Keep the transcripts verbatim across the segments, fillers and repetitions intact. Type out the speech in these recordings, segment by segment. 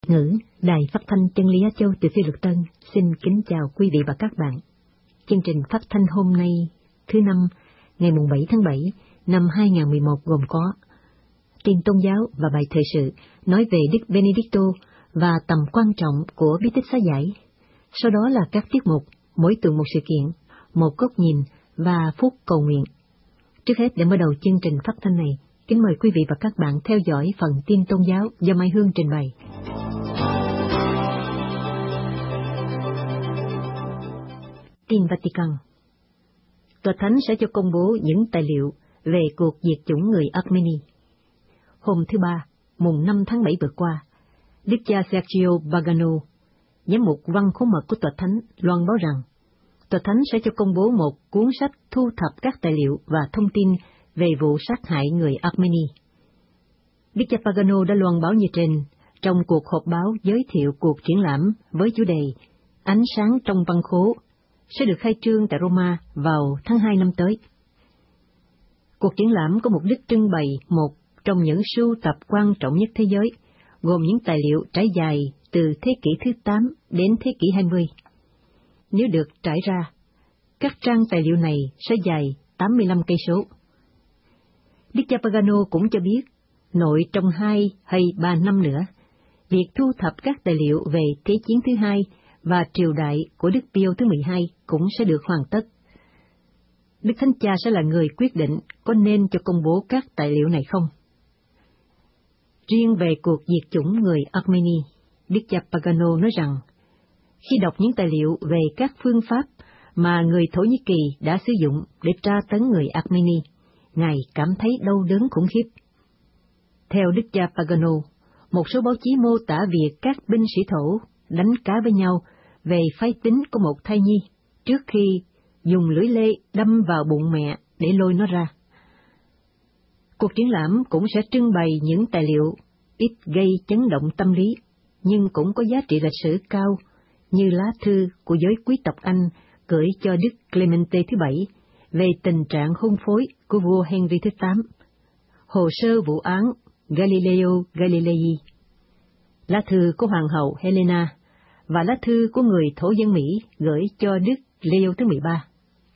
Ngữ, Đài Phát thanh Chân lý Á Châu từ Phi Luật Tân xin kính chào quý vị và các bạn. Chương trình phát thanh hôm nay, thứ năm, ngày bảy tháng bảy năm hai nghìn không trăm mười một gồm có tin tôn giáo và bài thời sự nói về Đức Benedicto và tầm quan trọng của bí tích xá giải. Sau đó là các tiết mục, mỗi tuần một sự kiện, một góc nhìn và phút cầu nguyện. Trước hết, để mở đầu chương trình phát thanh này, kính mời quý vị và các bạn theo dõi phần tin tôn giáo do Mai Hương trình bày. Tin Vatican. Tòa Thánh sẽ cho công bố những tài liệu về cuộc diệt chủng người Armeni. Hôm thứ Ba, mùng năm tháng bảy vừa qua, Đức cha Sergio Pagano, giám mục văn khố mật của Tòa Thánh, loan báo rằng Tòa Thánh sẽ cho công bố một cuốn sách thu thập các tài liệu và thông tin về vụ sát hại người Armeni. Đức cha Pagano đã loan báo như trên trong cuộc họp báo giới thiệu cuộc triển lãm với chủ đề Ánh sáng trong văn khố sẽ được khai trương tại Roma vào tháng hai năm tới. Cuộc triển lãm có mục đích trưng bày một trong những sưu tập quan trọng nhất thế giới, gồm những tài liệu trải dài từ thế kỷ thứ tám đến thế kỷ hai mươi. Nếu được trải ra, các trang tài liệu này sẽ dài tám mươi lăm cây số. Đức cha Pagano cũng cho biết, nội trong hai hay ba năm nữa, việc thu thập các tài liệu về Thế chiến thứ hai và triều đại của Đức Pio thứ mười hai cũng sẽ được hoàn tất. Đức Thánh Cha sẽ là người quyết định có nên cho công bố các tài liệu này không. Riêng về cuộc diệt chủng người Armeni, Đức cha Pagano nói rằng, khi đọc những tài liệu về các phương pháp mà người Thổ Nhĩ Kỳ đã sử dụng để tra tấn người Armeni, Ngài cảm thấy đau đớn khủng khiếp. Theo Đức cha Pagano, một số báo chí mô tả việc các binh sĩ Thổ đánh cá với nhau về phái tính của một thai nhi trước khi dùng lưỡi lê đâm vào bụng mẹ để lôi nó ra. Cuộc triển lãm cũng sẽ trưng bày những tài liệu ít gây chấn động tâm lý, nhưng cũng có giá trị lịch sử cao, như lá thư của giới quý tộc Anh gửi cho Đức Clemente thứ bảy về tình trạng hôn phối của vua Henry thứ tám, hồ sơ vụ án Galileo Galilei, lá thư của Hoàng hậu Helena và lá thư của người thổ dân Mỹ gửi cho Đức Leo thứ mười ba.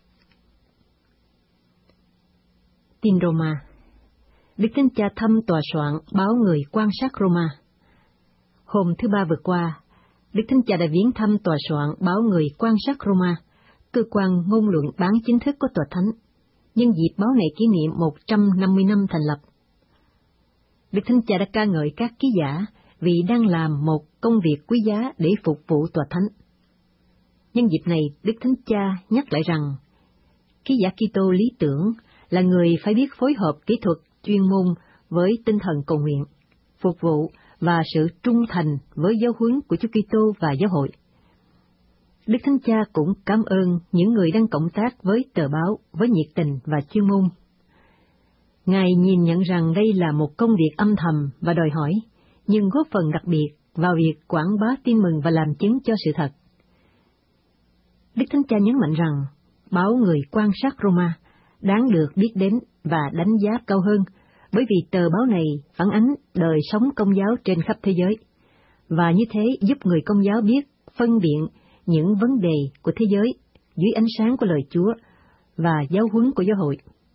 Tin Roma. Đức Thánh Cha thăm tòa soạn báo Người quan sát Roma. Hôm thứ Ba vừa qua, Đức Thánh Cha đã viếng thăm tòa soạn báo Người quan sát Roma, cơ quan ngôn luận bán chính thức của Tòa Thánh, nhân dịp báo này kỷ niệm một trăm năm mươi năm thành lập. Đức Thánh Cha đã ca ngợi các ký giả vì đang làm một công việc quý giá để phục vụ Tòa Thánh. Nhân dịp này, Đức Thánh Cha nhắc lại rằng, ký giả Kitô lý tưởng là người phải biết phối hợp kỹ thuật chuyên môn với tinh thần cầu nguyện, phục vụ và sự trung thành với giáo huấn của Chúa Kitô và giáo hội. Đức Thánh Cha cũng cảm ơn những người đang cộng tác với tờ báo với nhiệt tình và chuyên môn. Ngài nhìn nhận rằng đây là một công việc âm thầm và đòi hỏi, nhưng góp phần đặc biệt vào việc quảng bá tin mừng và làm chứng cho sự thật. Đức Thánh Cha nhấn mạnh rằng, báo Người quan sát Roma đáng được biết đến và đánh giá cao hơn, bởi vì tờ báo này phản ánh đời sống công giáo trên khắp thế giới, và như thế giúp người công giáo biết phân biệt những vấn đề của thế giới dưới ánh sáng của lời Chúa và giáo huấn của giáo hội.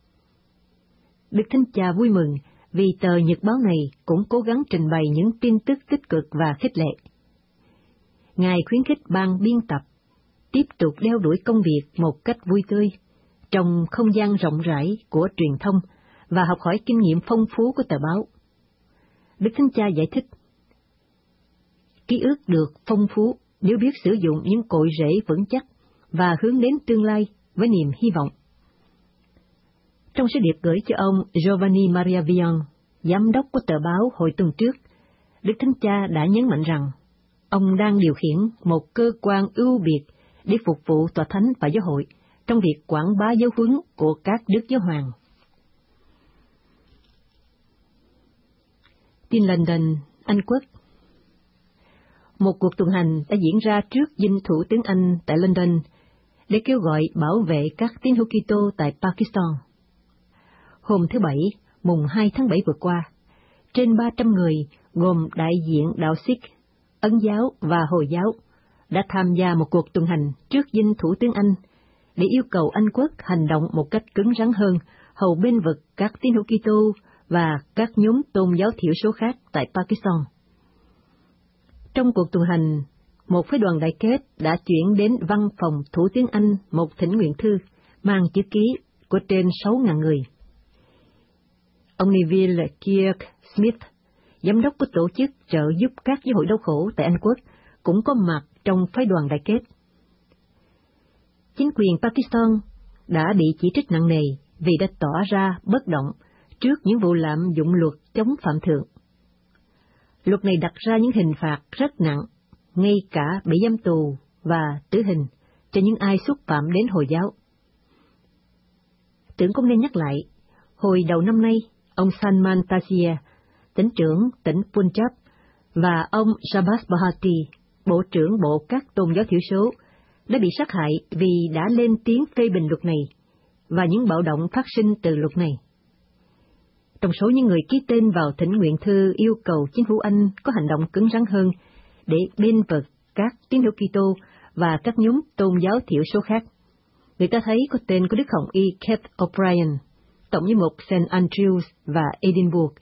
Đức Thánh Cha vui mừng vì tờ nhật báo này cũng cố gắng trình bày những tin tức tích cực và khích lệ. Ngài khuyến khích ban biên tập tiếp tục đeo đuổi công việc một cách vui tươi, trong không gian rộng rãi của truyền thông và học hỏi kinh nghiệm phong phú của tờ báo. Đức Thánh Cha giải thích, ký ức được phong phú nếu biết sử dụng những cội rễ vững chắc và hướng đến tương lai với niềm hy vọng. Trong sứ điệp gửi cho ông Giovanni Maria Vian, giám đốc của tờ báo hồi tuần trước, Đức Thánh Cha đã nhấn mạnh rằng ông đang điều khiển một cơ quan ưu biệt để phục vụ Tòa Thánh và giáo hội trong việc quảng bá giáo huấn của các đức giáo hoàng. Tin London, Anh Quốc. Một cuộc tuần hành đã diễn ra trước dinh thủ tướng Anh tại London để kêu gọi bảo vệ các tín hữu Kitô tại Pakistan. Hôm thứ Bảy, mùng hai tháng bảy vừa qua, trên ba trăm người gồm đại diện đạo Sikh, Ấn giáo và Hồi giáo đã tham gia một cuộc tuần hành trước dinh Thủ tướng Anh để yêu cầu Anh quốc hành động một cách cứng rắn hơn, hầu bên vực các tín hữu Kitô và các nhóm tôn giáo thiểu số khác tại Pakistan. Trong cuộc tuần hành, một phái đoàn đại kết đã chuyển đến văn phòng Thủ tướng Anh một thỉnh nguyện thư mang chữ ký của trên sáu nghìn người. Ông Neville Kirk Smith, giám đốc của tổ chức trợ giúp các giáo hội đau khổ tại Anh quốc, cũng có mặt trong phái đoàn đại kết. Chính quyền Pakistan đã bị chỉ trích nặng nề vì đã tỏ ra bất động trước những vụ lạm dụng luật chống phạm thượng. Luật này đặt ra những hình phạt rất nặng, ngay cả bị giam tù và tử hình cho những ai xúc phạm đến Hồi giáo. Tưởng cũng nên nhắc lại, hồi đầu năm nay, ông Salman Taseer, tỉnh trưởng tỉnh Punjab, và ông Shahbaz Bhatti, bộ trưởng bộ các tôn giáo thiểu số, đã bị sát hại vì đã lên tiếng phê bình luật này và những bạo động phát sinh từ luật này. Trong số những người ký tên vào thỉnh nguyện thư yêu cầu chính phủ Anh có hành động cứng rắn hơn để bên vực các tín hữu Kitô và các nhóm tôn giáo thiểu số khác, người ta thấy có tên của Đức Hồng Y Keith O'Brien, tổng giám mục Saint Andrews và Edinburgh.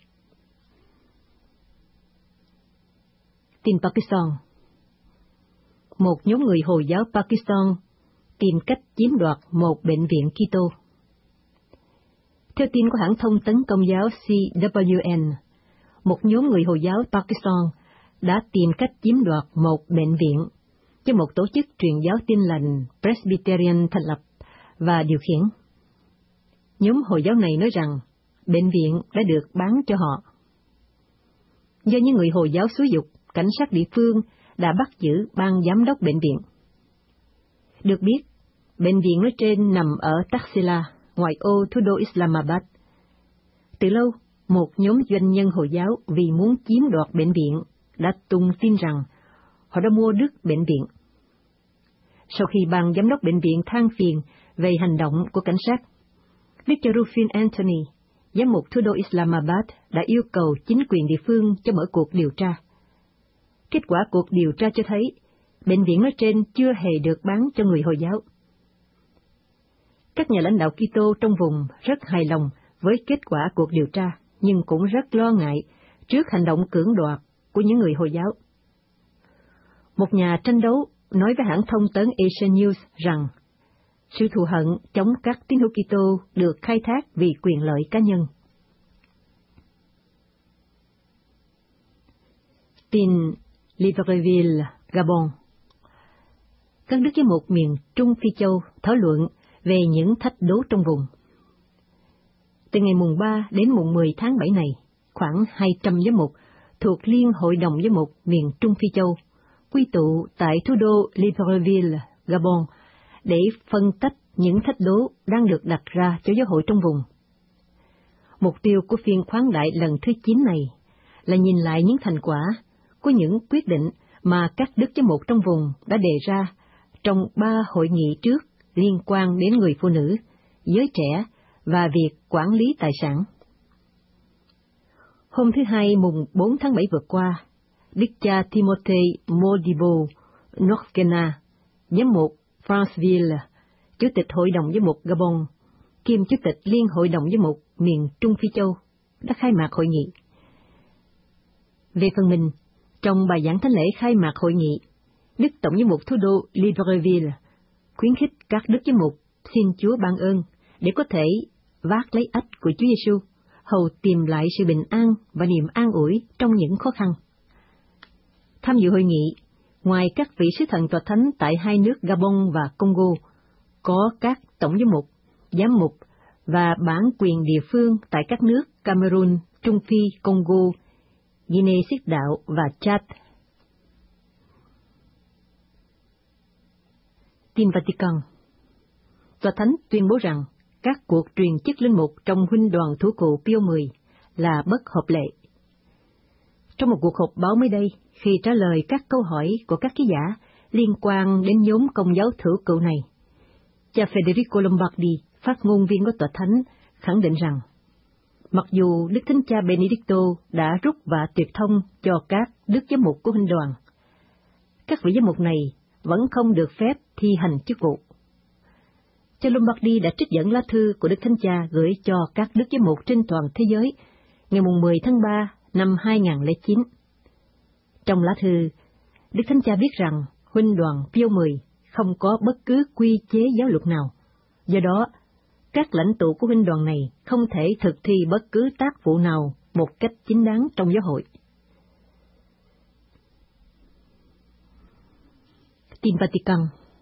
Tin Pakistan. Một nhóm người Hồi giáo Pakistan tìm cách chiếm đoạt một bệnh viện Kitô. Theo tin của hãng thông tấn Công giáo C W N, một nhóm người Hồi giáo Pakistan đã tìm cách chiếm đoạt một bệnh viện do một tổ chức truyền giáo Tin lành Presbyterian thành lập và điều khiển. Nhóm Hồi giáo này nói rằng bệnh viện đã được bán cho họ. Do những người Hồi giáo xúi giục, cảnh sát địa phương đã bắt giữ ban giám đốc bệnh viện. Được biết, bệnh viện nói trên nằm ở Taxila, ngoại ô thủ đô Islamabad. Từ lâu, một nhóm doanh nhân Hồi giáo vì muốn chiếm đoạt bệnh viện đã tung tin rằng họ đã mua đứt bệnh viện. Sau khi ban giám đốc bệnh viện than phiền về hành động của cảnh sát, Doctor Rufin Anthony, giám mục thủ đô Islamabad, đã yêu cầu chính quyền địa phương cho mở cuộc điều tra. Kết quả cuộc điều tra cho thấy, bệnh viện nói trên chưa hề được bán cho người Hồi giáo. Các nhà lãnh đạo Kitô trong vùng rất hài lòng với kết quả cuộc điều tra, nhưng cũng rất lo ngại trước hành động cưỡng đoạt của những người Hồi giáo. Một nhà tranh đấu nói với hãng thông tấn Asian News rằng sự thù hận chống các tín hữu Kitô được khai thác vì quyền lợi cá nhân. Tin Libreville, Gabon. Các đức giám mục miền Trung Phi Châu thảo luận về những thách đố trong vùng. Từ ngày mùng ba đến mùng mười tháng bảy này, khoảng hai trăm giám mục thuộc Liên Hội đồng Giám mục miền Trung Phi Châu quy tụ tại thủ đô Libreville, Gabon, để phân tách những thách đố đang được đặt ra cho giáo hội trong vùng. Mục tiêu của phiên khoáng đại lần thứ chín này là nhìn lại những thành quả của những quyết định mà các đức giám mục trong vùng đã đề ra trong ba hội nghị trước liên quan đến người phụ nữ, giới trẻ và việc quản lý tài sản. Hôm thứ Hai mùng bốn tháng bảy vừa qua, Đức cha Timothy Modibo Norgena, giám mục Franceville, Chủ tịch Hội đồng Giám mục Gabon, kiêm Chủ tịch Liên Hội đồng Giám mục miền Trung Phi Châu, đã khai mạc hội nghị. Về phần mình, trong bài giảng thánh lễ khai mạc hội nghị, Đức Tổng giám mục thủ đô Libreville khuyến khích các đức giám mục xin Chúa ban ơn để có thể vác lấy ách của Chúa Giêsu, hầu tìm lại sự bình an và niềm an ủi trong những khó khăn. Tham dự hội nghị, ngoài các vị sứ thần tòa thánh tại hai nước Gabon và Congo, có các tổng giám mục, giám mục và bản quyền địa phương tại các nước Cameroon, Trung Phi, Congo, Guinea Xích Đạo và Chad. Tin Vatican. Tòa thánh tuyên bố rằng các cuộc truyền chức linh mục trong huynh đoàn thủ cụ Pio mười là bất hợp lệ. Trong một cuộc họp báo mới đây, khi trả lời các câu hỏi của các ký giả liên quan đến nhóm Công giáo thủ cụ này, cha Federico Lombardi, phát ngôn viên của tòa thánh, khẳng định rằng mặc dù Đức Thánh Cha Benedicto đã rút vạ tuyệt thông cho các đức giám mục của huynh đoàn, các vị giám mục này vẫn không được phép thi hành chức vụ. Cha Lombardi đã trích dẫn lá thư của Đức Thánh Cha gửi cho các đức giám mục trên toàn thế giới ngày mười tháng ba năm hai nghìn không trăm lẻ chín. Trong lá thư, Đức Thánh Cha viết rằng huynh đoàn Pio mười không có bất cứ quy chế giáo luật nào, do đó các lãnh tụ của huynh đoàn này không thể thực thi bất cứ tác vụ nào một cách chính đáng trong giáo hội. Tin Vatican.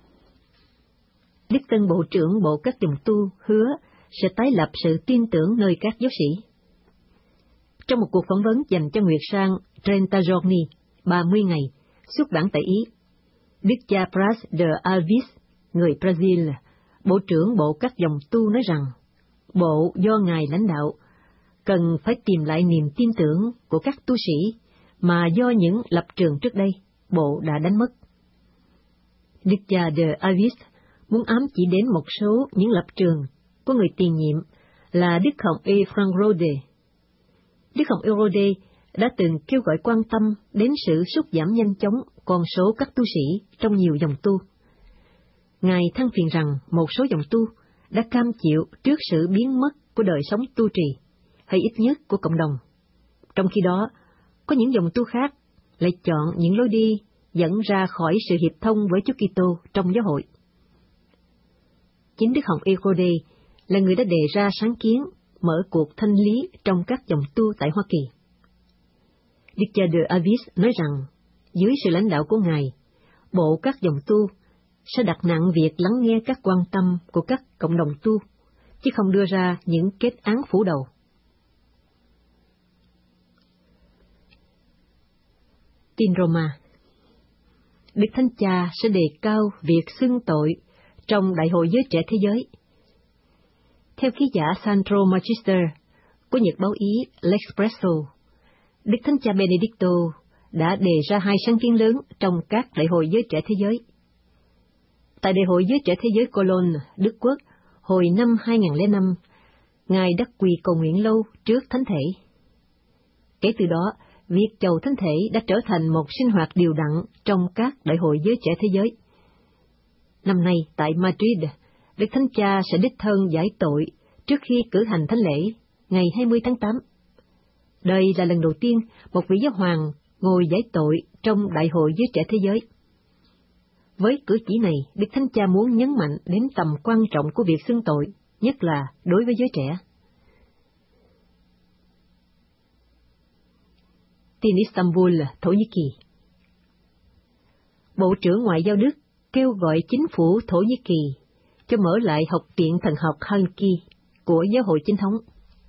Đức tân Bộ trưởng Bộ các dòng tu hứa sẽ tái lập sự tin tưởng nơi các giáo sĩ. Trong một cuộc phỏng vấn dành cho Nguyệt Sang Trenta Giorni, ba mươi ngày, xuất bản tại Ý, Đức cha Braz de Alves, người Brazil, Bộ trưởng Bộ các dòng tu nói rằng, Bộ do Ngài lãnh đạo cần phải tìm lại niềm tin tưởng của các tu sĩ mà do những lập trường trước đây, Bộ đã đánh mất. Đức cha de Alves muốn ám chỉ đến một số những lập trường của người tiền nhiệm là Đức Hồng Y Frank Rode. Đức Hồng Y Rode đã từng kêu gọi quan tâm đến sự sút giảm nhanh chóng con số các tu sĩ trong nhiều dòng tu. Ngài than phiền rằng một số dòng tu đã cam chịu trước sự biến mất của đời sống tu trì, hay ít nhất của cộng đồng. Trong khi đó, có những dòng tu khác lại chọn những lối đi dẫn ra khỏi sự hiệp thông với Chúa Kitô trong giáo hội. Chính Đức Hồng Y Rode là người đã đề ra sáng kiến mở cuộc thanh lý trong các dòng tu tại Hoa Kỳ. Đức cha de Alves nói rằng, dưới sự lãnh đạo của Ngài, Bộ các dòng tu sẽ đặt nặng việc lắng nghe các quan tâm của các cộng đồng tu, chứ không đưa ra những kết án phủ đầu. Tin Roma. Đức Thánh Cha sẽ đề cao việc xưng tội trong Đại hội Giới Trẻ Thế Giới. Theo ký giả Sandro Magister của nhật báo Ý L'Espresso, Đức Thánh Cha Benedicto đã đề ra hai sáng kiến lớn trong các Đại hội Giới Trẻ Thế Giới. Tại Đại hội Giới Trẻ Thế Giới Cologne, Đức Quốc, hồi năm hai nghìn không trăm lẻ năm, Ngài đã quỳ cầu nguyện lâu trước Thánh Thể. Kể từ đó, việc chầu Thánh Thể đã trở thành một sinh hoạt đều đặn trong các Đại hội Giới Trẻ Thế Giới. Năm nay, tại Madrid, Đức Thánh Cha sẽ đích thân giải tội trước khi cử hành thánh lễ, ngày hai mươi tháng tám. Đây là lần đầu tiên một vị giáo hoàng ngồi giải tội trong Đại hội Giới Trẻ Thế Giới. Với cử chỉ này, Đức Thánh Cha muốn nhấn mạnh đến tầm quan trọng của việc xưng tội, nhất là đối với giới trẻ. Tin Istanbul, Thổ Nhĩ Kỳ. Bộ trưởng Ngoại giao Đức kêu gọi chính phủ Thổ Nhĩ Kỳ cho mở lại Học viện Thần học Halki của Giáo hội Chính thống.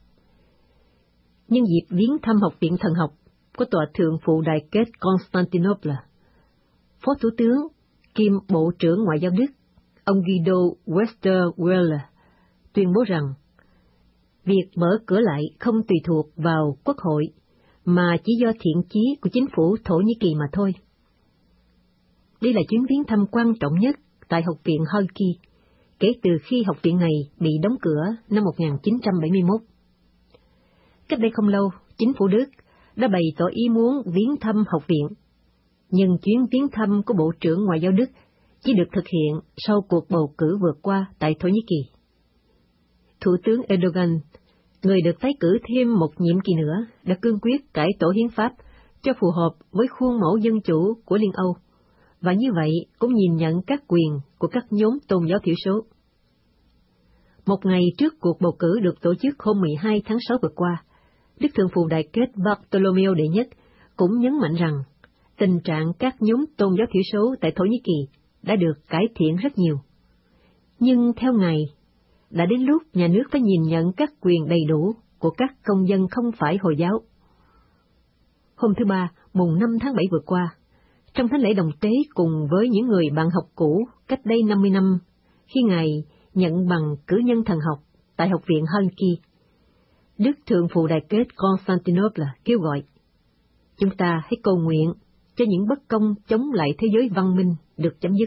Nhân dịp viếng thăm Học viện Thần học của Tòa thượng phụ Đại kết Constantinople, Phó Thủ tướng kiêm Bộ trưởng Ngoại giao Đức, ông Guido Westerwelle, tuyên bố rằng việc mở cửa lại không tùy thuộc vào Quốc hội, mà chỉ do thiện chí của chính phủ Thổ Nhĩ Kỳ mà thôi. Đây là chuyến viếng thăm quan trọng nhất tại Học viện Halki kể từ khi học viện này bị đóng cửa năm một nghìn chín trăm bảy mươi mốt. Cách đây không lâu, chính phủ Đức đã bày tỏ ý muốn viếng thăm học viện, nhưng chuyến viếng thăm của Bộ trưởng Ngoại giao Đức chỉ được thực hiện sau cuộc bầu cử vừa qua tại Thổ Nhĩ Kỳ. Thủ tướng Erdogan, người được tái cử thêm một nhiệm kỳ nữa, đã cương quyết cải tổ hiến pháp cho phù hợp với khuôn mẫu dân chủ của Liên Âu, và như vậy cũng nhìn nhận các quyền của các nhóm tôn giáo thiểu số. Một ngày trước cuộc bầu cử được tổ chức hôm mười hai tháng sáu vừa qua, Đức Thượng phụ Đại kết Bartolomeo đệ nhất cũng nhấn mạnh rằng tình trạng các nhóm tôn giáo thiểu số tại Thổ Nhĩ Kỳ đã được cải thiện rất nhiều. Nhưng theo Ngài, đã đến lúc nhà nước phải nhìn nhận các quyền đầy đủ của các công dân không phải Hồi giáo. Hôm thứ Ba, mùng năm tháng bảy vừa qua, trong thánh lễ đồng tế cùng với những người bạn học cũ cách đây năm mươi năm, khi Ngài nhận bằng cử nhân thần học tại Học viện Halki, Đức Thượng phụ Đại kết Constantinople kêu gọi, chúng ta hãy cầu nguyện cho những bất công chống lại thế giới văn minh được chấm dứt.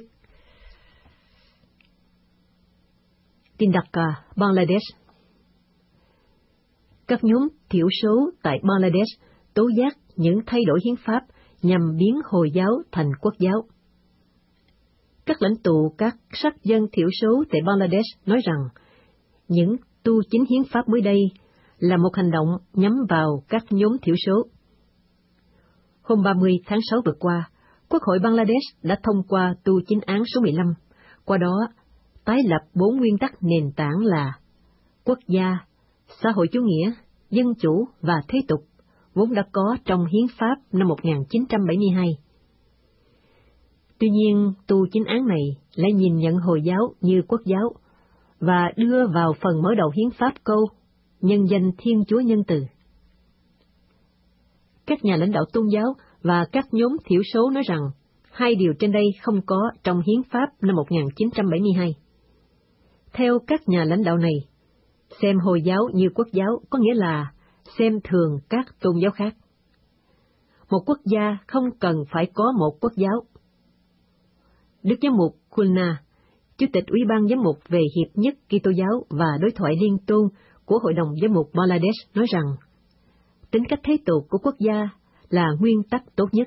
Tin Dhaka, Bangladesh. Các nhóm thiểu số tại Bangladesh tố giác những thay đổi hiến pháp nhằm biến Hồi giáo thành Quốc giáo. Các lãnh tụ các sắc dân thiểu số tại Bangladesh nói rằng những tu chính hiến pháp mới đây là một hành động nhắm vào các nhóm thiểu số. Hôm ba mươi tháng sáu vừa qua, Quốc hội Bangladesh đã thông qua tu chính án số mười lăm, qua đó tái lập bốn nguyên tắc nền tảng là quốc gia, xã hội chủ nghĩa, dân chủ và thế tục, vốn đã có trong hiến pháp năm một nghìn chín trăm bảy mươi hai. Tuy nhiên, tu chính án này lại nhìn nhận Hồi giáo như quốc giáo và đưa vào phần mở đầu hiến pháp câu nhân danh Thiên Chúa nhân từ. Các nhà lãnh đạo tôn giáo và các nhóm thiểu số nói rằng hai điều trên đây không có trong hiến pháp năm một nghìn chín trăm bảy mươi hai. Theo các nhà lãnh đạo này, xem Hồi giáo như quốc giáo có nghĩa là xem thường các tôn giáo khác. Một quốc gia không cần phải có một quốc giáo. Đức Giám mục Khulna, Chủ tịch Ủy ban Giám mục về Hiệp nhất Kitô giáo và đối thoại liên tôn của Hội đồng Giám mục Bangladesh nói rằng, tính cách thế tục của quốc gia là nguyên tắc tốt nhất.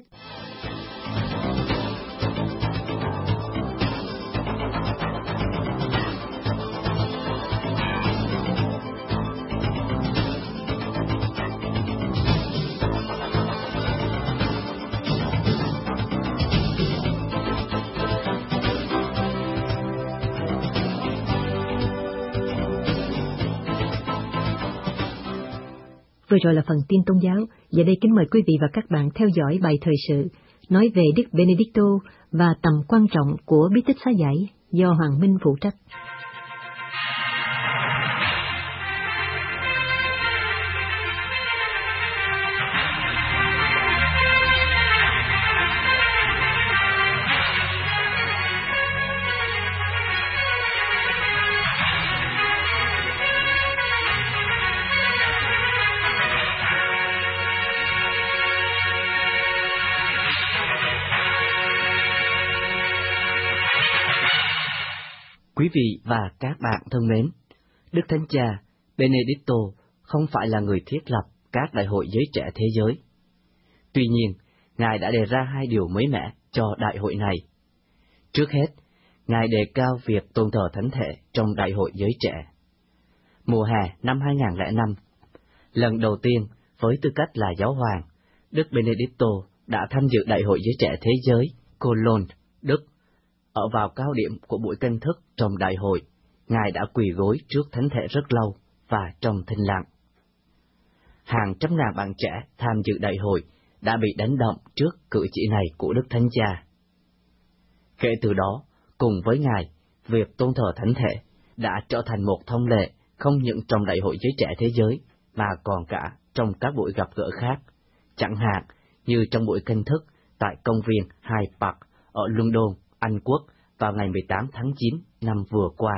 Vừa rồi là phần tin tôn giáo, giờ đây kính mời quý vị và các bạn theo dõi bài thời sự nói về Đức Benedicto và tầm quan trọng của bí tích xá giải do Hoàng Minh phụ trách. Quý vị và các bạn thân mến, Đức Thánh Cha Benedicto không phải là người thiết lập các đại hội giới trẻ thế giới. Tuy nhiên, Ngài đã đề ra hai điều mới mẻ cho đại hội này. Trước hết, Ngài đề cao việc tôn thờ thánh thể trong đại hội giới trẻ. Mùa hè năm hai nghìn lẻ năm, lần đầu tiên với tư cách là giáo hoàng, Đức Benedicto đã tham dự đại hội giới trẻ thế giới Cologne, Đức. Ở vào cao điểm của buổi canh thức trong đại hội, Ngài đã quỳ gối trước thánh thể rất lâu và trong thinh lặng. Hàng trăm ngàn bạn trẻ tham dự đại hội đã bị đánh động trước cử chỉ này của Đức Thánh Cha. Kể từ đó, cùng với Ngài, việc tôn thờ thánh thể đã trở thành một thông lệ không những trong đại hội giới trẻ thế giới, mà còn cả trong các buổi gặp gỡ khác, chẳng hạn như trong buổi canh thức tại công viên Hyde Park ở London, Anh Quốc vào ngày mười tám tháng chín năm vừa qua.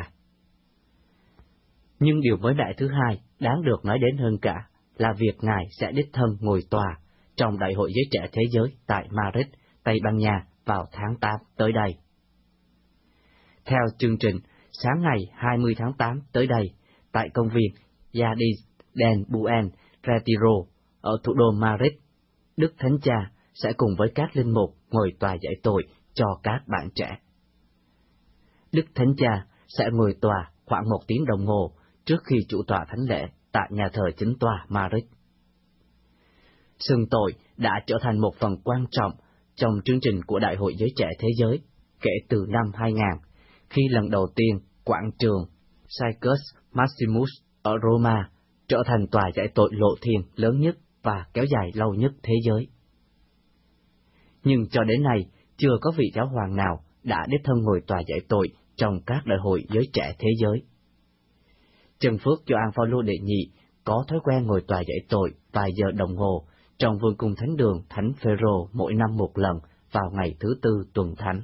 Nhưng điều mới mẻ thứ hai đáng được nói đến hơn cả là việc Ngài sẽ đích thân ngồi tòa trong Đại hội Giới Trẻ Thế Giới tại Madrid, Tây Ban Nha vào tháng tám tới đây. Theo chương trình, sáng ngày hai mươi tháng tám tới đây, tại công viên Jardín del Buen Retiro ở thủ đô Madrid, Đức Thánh Cha sẽ cùng với các linh mục ngồi tòa giải tội cho các bạn trẻ. Đức Thánh Cha sẽ ngồi tòa khoảng một tiếng đồng hồ trước khi chủ tọa thánh lễ tại nhà thờ chính tòa Madrid. Xưng tội đã trở thành một phần quan trọng trong chương trình của Đại hội Giới Trẻ Thế Giới kể từ năm hai nghìn, khi lần đầu tiên quảng trường Circus Maximus ở Roma trở thành tòa giải tội lộ thiên lớn nhất và kéo dài lâu nhất thế giới. Nhưng cho đến nay, chưa có vị giáo hoàng nào đã đích thân ngồi tòa giải tội trong các đại hội giới trẻ thế giới. Trần Phước Gioan Phaolô đệ nhị có thói quen ngồi tòa giải tội vài giờ đồng hồ trong vương cung thánh đường Thánh Phêrô mỗi năm một lần vào ngày thứ tư tuần thánh.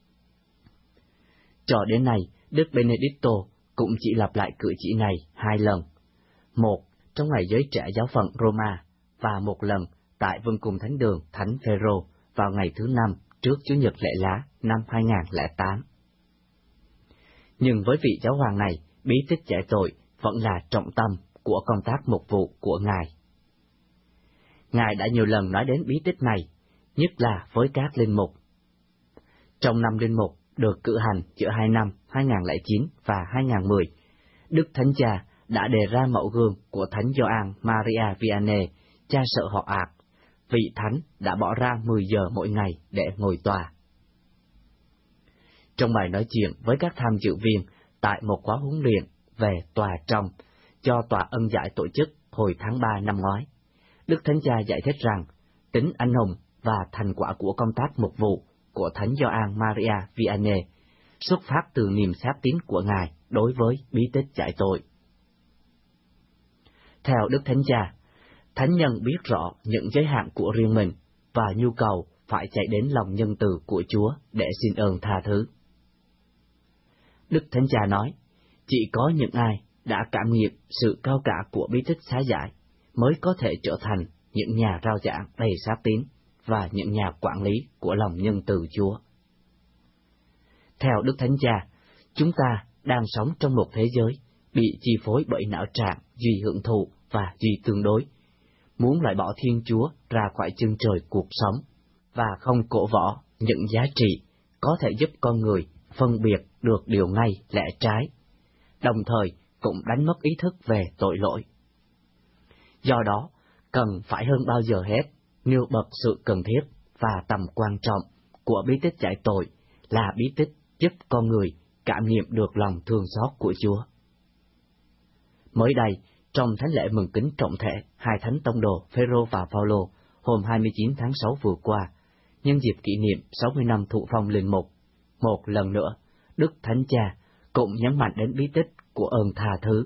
Cho đến nay, Đức Benedicto cũng chỉ lặp lại cử chỉ này hai lần, một trong ngày giới trẻ giáo phận Roma và một lần tại vương cung thánh đường Thánh Phêrô vào ngày thứ năm trước Chủ nhật lễ lá năm hai nghìn lẻ tám. Nhưng với vị giáo hoàng này, bí tích giải tội vẫn là trọng tâm của công tác mục vụ của Ngài. Ngài đã nhiều lần nói đến bí tích này, nhất là với các linh mục. Trong năm linh mục được cử hành giữa hai năm hai nghìn không trăm lẻ chín và hai nghìn không trăm mười, Đức Thánh Cha đã đề ra mẫu gương của Thánh Gioan Maria Vianney, cha sợ họ Ạc. Vị Thánh đã bỏ ra mười giờ mỗi ngày để ngồi tòa. Trong bài nói chuyện với các tham dự viên tại một khóa huấn luyện về tòa trong do Tòa Ân Giải tổ chức hồi tháng ba năm ngoái, Đức Thánh Cha giải thích rằng tính anh hùng và thành quả của công tác mục vụ của Thánh Gioan Maria Vianney xuất phát từ niềm xác tín của Ngài đối với bí tích giải tội. Theo Đức Thánh Cha, Thánh nhân biết rõ những giới hạn của riêng mình và nhu cầu phải chạy đến lòng nhân từ của Chúa để xin ơn tha thứ. Đức Thánh Cha nói, chỉ có những ai đã cảm nghiệm sự cao cả của bí tích xá giải mới có thể trở thành những nhà rao giảng đầy xác tín và những nhà quản lý của lòng nhân từ Chúa. Theo Đức Thánh Cha, chúng ta đang sống trong một thế giới bị chi phối bởi não trạng duy hưởng thụ và duy tương đối, muốn loại bỏ Thiên Chúa ra khỏi chân trời cuộc sống và không cổ võ những giá trị có thể giúp con người phân biệt được điều ngay lẽ trái, đồng thời cũng đánh mất ý thức về tội lỗi. Do đó, cần phải hơn bao giờ hết nêu bật sự cần thiết và tầm quan trọng của bí tích giải tội là bí tích giúp con người cảm nghiệm được lòng thương xót của Chúa. Mới đây, trong thánh lễ mừng kính trọng thể hai thánh tông đồ Phêrô và Phaolô hôm hai mươi chín tháng sáu vừa qua, nhân dịp kỷ niệm sáu mươi năm thụ phong linh mục, một lần nữa, Đức Thánh Cha cũng nhấn mạnh đến bí tích của ơn tha thứ.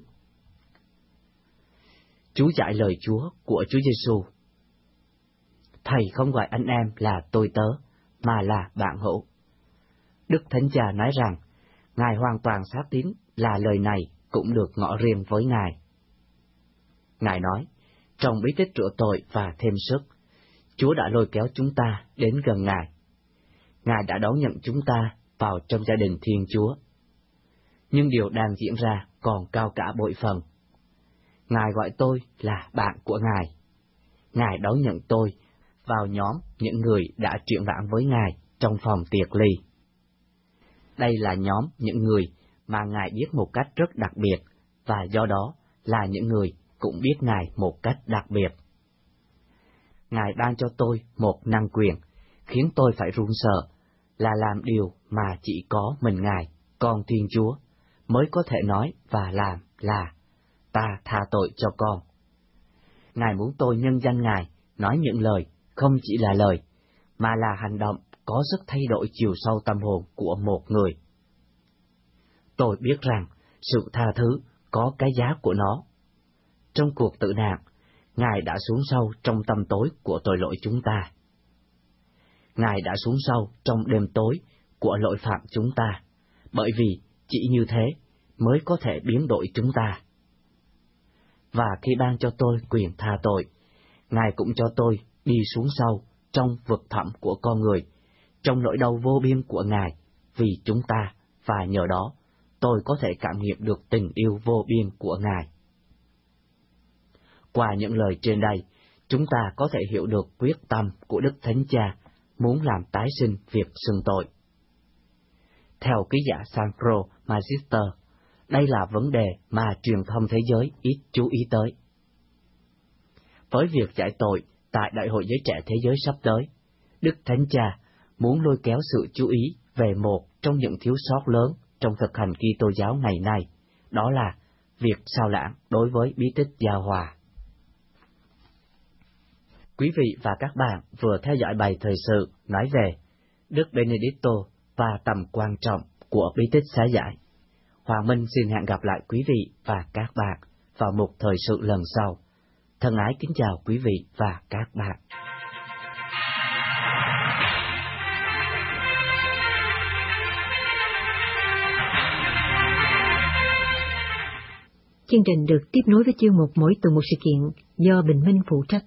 Chú giải lời Chúa của Chúa Giêsu: Thầy không gọi anh em là tôi tớ, mà là bạn hữu. Đức Thánh Cha nói rằng, Ngài hoàn toàn xác tín là lời này cũng được ngỏ riêng với Ngài. Ngài nói, trong bí tích rửa tội và thêm sức, Chúa đã lôi kéo chúng ta đến gần Ngài. Ngài đã đón nhận chúng ta vào trong gia đình Thiên Chúa. Nhưng điều đang diễn ra còn cao cả bội phần. Ngài gọi tôi là bạn của Ngài. Ngài đón nhận tôi vào nhóm những người đã truyền vãng với Ngài trong phòng tiệc ly. Đây là nhóm những người mà Ngài biết một cách rất đặc biệt, và do đó là những người cũng biết Ngài một cách đặc biệt. Ngài ban cho tôi một năng quyền, khiến tôi phải run sợ, là làm điều mà chỉ có mình Ngài, con Thiên Chúa, mới có thể nói và làm là ta tha tội cho con. Ngài muốn tôi nhân danh Ngài nói những lời không chỉ là lời, mà là hành động có sức thay đổi chiều sâu tâm hồn của một người. Tôi biết rằng sự tha thứ có cái giá của nó. Trong cuộc tử nạn, Ngài đã xuống sâu trong tâm tối của tội lỗi chúng ta. Ngài đã xuống sâu trong đêm tối của lỗi phạm chúng ta, bởi vì chỉ như thế mới có thể biến đổi chúng ta. Và khi ban cho tôi quyền tha tội, Ngài cũng cho tôi đi xuống sâu trong vực thẳm của con người, trong nỗi đau vô biên của Ngài vì chúng ta, và nhờ đó tôi có thể cảm nghiệm được tình yêu vô biên của Ngài. Qua những lời trên đây, chúng ta có thể hiểu được quyết tâm của Đức Thánh Cha muốn làm tái sinh việc xưng tội. Theo ký giả Sandro Magister, đây là vấn đề mà truyền thông thế giới ít chú ý tới. Với việc giải tội tại Đại hội Giới Trẻ Thế Giới sắp tới, Đức Thánh Cha muốn lôi kéo sự chú ý về một trong những thiếu sót lớn trong thực hành Kitô giáo ngày nay, đó là việc sao lãng đối với bí tích giao hòa. Quý vị và các bạn vừa theo dõi bài thời sự nói về Đức Benedicto và tầm quan trọng của bí tích xá giải. Hoàng Minh xin hẹn gặp lại quý vị và các bạn vào một thời sự lần sau. Thân ái kính chào quý vị và các bạn. Chương trình được tiếp nối với chương mục mỗi tuần một sự kiện do Bình Minh phụ trách.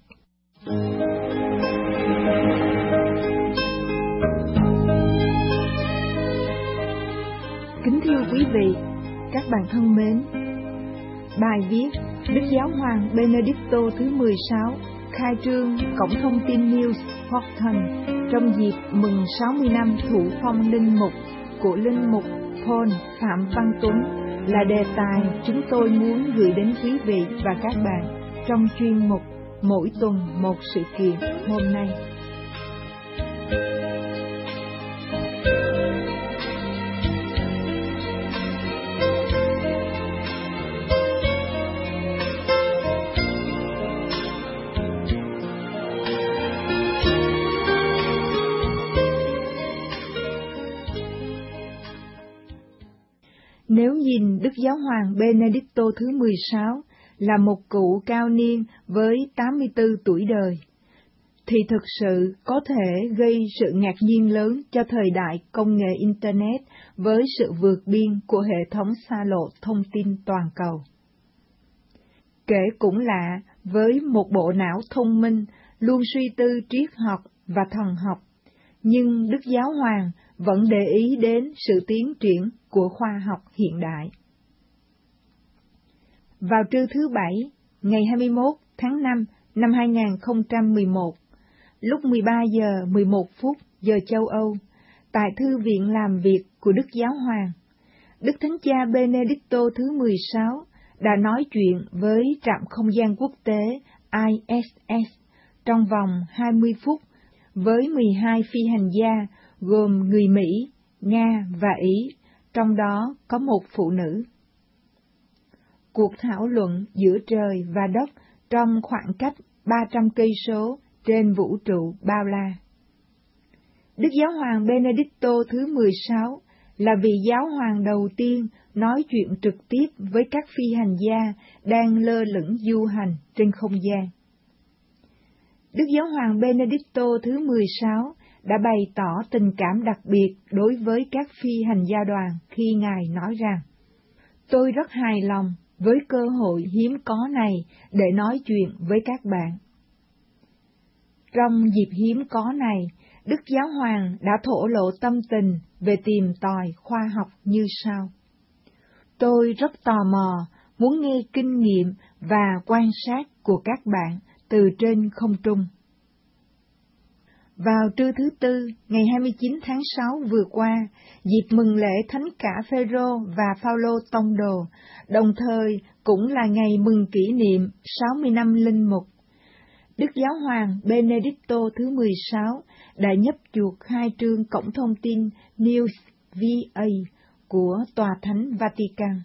Kính thưa quý vị, các bạn thân mến, bài viết Đức Giáo hoàng Benedicto thứ mười sáu khai trương cổng thông tin News Horton trong dịp mừng sáu mươi năm thụ phong linh mục của Linh Mục Paul Phạm Văn Tuấn là đề tài chúng tôi muốn gửi đến quý vị và các bạn trong chuyên mục Mỗi tuần một sự kiện hôm nay. Nếu nhìn Đức Giáo hoàng Benedicto thứ mười sáu là một cụ cao niên với tám mươi tư tuổi đời, thì thực sự có thể gây sự ngạc nhiên lớn cho thời đại công nghệ Internet với sự vượt biên của hệ thống xa lộ thông tin toàn cầu. Kể cũng lạ, với một bộ não thông minh luôn suy tư triết học và thần học, nhưng Đức Giáo hoàng vẫn để ý đến sự tiến triển của khoa học hiện đại. Vào trưa thứ Bảy, ngày hai mươi mốt tháng năm năm hai nghìn không trăm mười một, lúc mười ba giờ mười một phút giờ châu Âu, tại Thư viện làm việc của Đức Giáo hoàng, Đức Thánh Cha Benedicto thứ mười sáu đã nói chuyện với trạm không gian quốc tế I S S trong vòng hai mươi phút với mười hai phi hành gia gồm người Mỹ, Nga và Ý, trong đó có một phụ nữ. Cuộc thảo luận giữa trời và đất trong khoảng cách ba trăm cây số trên vũ trụ bao la. Đức Giáo hoàng Benedicto thứ mười sáu là vị giáo hoàng đầu tiên nói chuyện trực tiếp với các phi hành gia đang lơ lửng du hành trên không gian. Đức Giáo hoàng Benedicto thứ mười sáu đã bày tỏ tình cảm đặc biệt đối với các phi hành gia đoàn khi Ngài nói rằng: "Tôi rất hài lòng với cơ hội hiếm có này để nói chuyện với các bạn." Trong dịp hiếm có này, Đức Giáo hoàng đã thổ lộ tâm tình về tìm tòi khoa học như sau: "Tôi rất tò mò muốn nghe kinh nghiệm và quan sát của các bạn từ trên không trung." Vào trưa thứ Tư, ngày hai mươi chín tháng sáu vừa qua, dịp mừng lễ Thánh Cả Phêrô và Phaolô Tông Đồ, đồng thời cũng là ngày mừng kỷ niệm sáu mươi năm Linh Mục, Đức Giáo hoàng Benedicto thứ mười sáu đã nhấp chuột khai trương cổng thông tin News vê a của Tòa Thánh Vatican.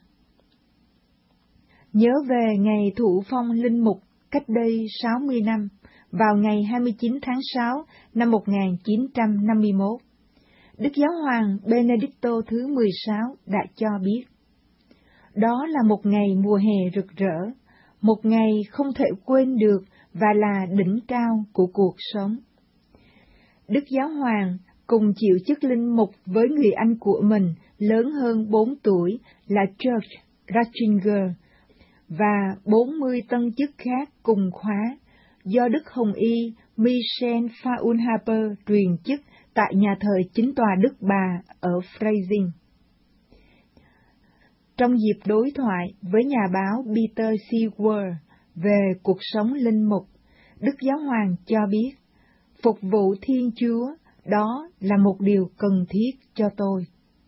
Nhớ về ngày thụ phong Linh Mục cách đây sáu mươi năm, vào ngày hai mươi chín tháng sáu năm một nghìn chín trăm năm mươi mốt, Đức Giáo hoàng Benedicto thứ mười sáu đã cho biết: "Đó là một ngày mùa hè rực rỡ, một ngày không thể quên được và là đỉnh cao của cuộc sống." Đức Giáo hoàng cùng chịu chức linh mục với người anh của mình lớn hơn bốn tuổi là George Ratzinger và bốn mươi tân chức khác cùng khóa, do Đức Hồng Y Michel Faunhaber truyền chức tại nhà thờ chính tòa Đức Bà ở Freising. Trong dịp đối thoại với nhà báo Peter Seward về cuộc sống linh mục, Đức Giáo hoàng cho biết: "Phục vụ Thiên Chúa, đó là một điều cần thiết cho tôi."